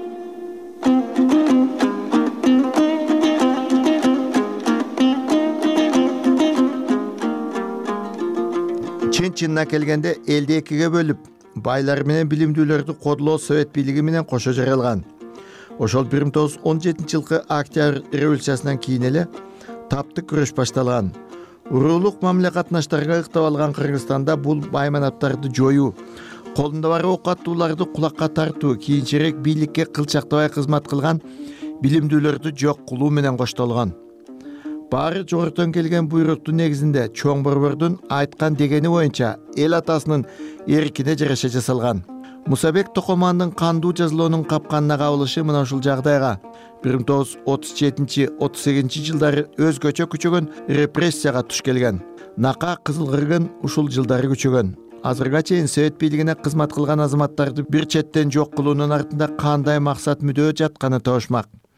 Чын-чынына келгенде элди экиге бөлүп, байлар менен билимдүүлөрдү кодулоо Совет бийлиги менен кошо жарыялган. Ошол бир миң тогуз жүз он жетинчи жылкы Октябрь революциясынан кийин эле таптык күрөш башталган. Уруулук мамиле катнаштарга ыктап алган Кыргызстанда бул байманаттарды жоюу, колунда бар оокаттууларды кулакка тартуу, кийинчерээк бийликке кылчактабай кызмат кылган билимдүүлөрдү жок кылуу менен коштолгон. Баары жогорудон келген буйруктун негизинде чоң борбордун айткан дегени боюнча эл атасынын эркине жараша жасалган. Мусабек Токомандын кандуу жазалоонун капканына кабылышы мына ушул жагдайга бир миң тогуз жүз отуз жетинчи отуз сегизинчи жылдары өзгөчө күчөгөн репрессияга туш келген. Нака кызыл кыргын ушул жылдары күчөгөн. Азырга чейин Совет бийлигине кызмат кылган азаматтарды бир четтен жок кылуунун артында кандай максат мүдөө жатканы табышмак.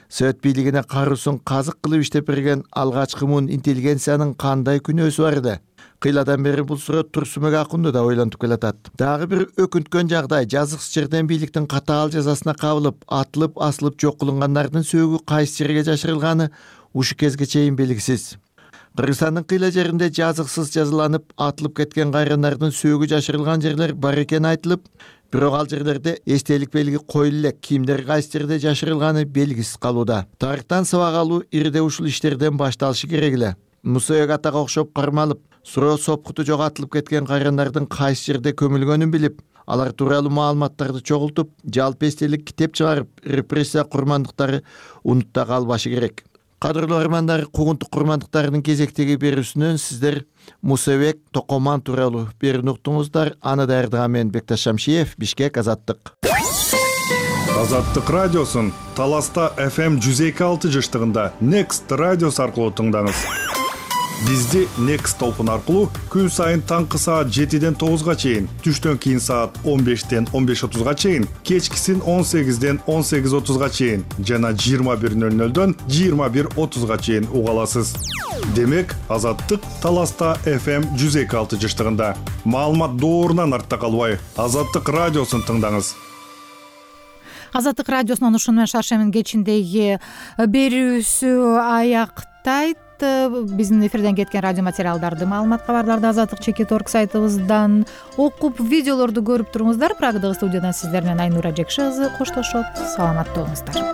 Совет бийлигине каруусун казык кылып иштеп берген алгачкы муун интеллигенциянын кандай күнөөсү бар эле? Кыйладан бери бул суроо Турсунбек Акунду да ойлонтуп келатат. Дагы бир өкүнткөн жагдай жазыксыз жерден бийликтин катаал жазасына кабылып, атылып, асылып жок кылынгандардын сөөгү кайсы жерге жашырылганы ушу кезге чейин белгисиз. Кыргызстандын кыйла жеринде жазыксыз жазаланып, атылып кеткен кайрандардын сөөгү жашырылган жерлер бар экени айтылып, бирок ал жерлерде эстелик белги коюлуп элек, кимдер кайсы жерде жашырылганы белгисиз калууда. Тарыхтан сабак алуу ирде ушул иштерден башталышы керек эле. Мусабек атага окшоп кармалып, суроо сопкуту жоготулуп кеткен кайрандардын кайсы жерде көмүлгөнүн билип, алар тууралуу маалыматтарды чогултуп, жалпы эстелик китеп чыгарып, репрессия курмандыктары унутта калбашы керек. Кадырлуу армандар, куугунтук курмандыктарынын кезектеги берүүсүнөн сиздер Мусабек Токоман тууралуу берүүнү уктуңуздар. Аны даярдаган мен Бекташ Шамшиев, Бишкек, Азаттык. Азаттык радиосун Таласта эф эм жүз эки алты жыштыгында Next радиосу аркылуу тыңдаңыз. Бизди Next толкун аркылуу күн сайын таңкы саат жетиден тогузга чейин, түштөн кийин саат он бештен он беш отузга чейин, кечкисин он сегизден он сегиз отузга чейин жана жыйырма бир нөл нөлдөн жыйырма бир отузга чейин уга аласыз. Демек, Азаттык Таласта эф эм жүз эки алты жыштыгында. Маалымат доорунан артта калбай, Азаттык радиосун тыңдаңыз. Азаттык радиосунун ушуну менен шаршембинин кечиндеги берүүсү аяктайт. Биздин эфирден кеткен радио материалдарды, маалымат кабарларды Азаттык чекит орг сайтыбыздан окуп, видеолорду көрүп туруңуздар. Прагадагы студиядан сиздер менен Айнура Жекши кызы коштошот. Саламатта болуңуздар.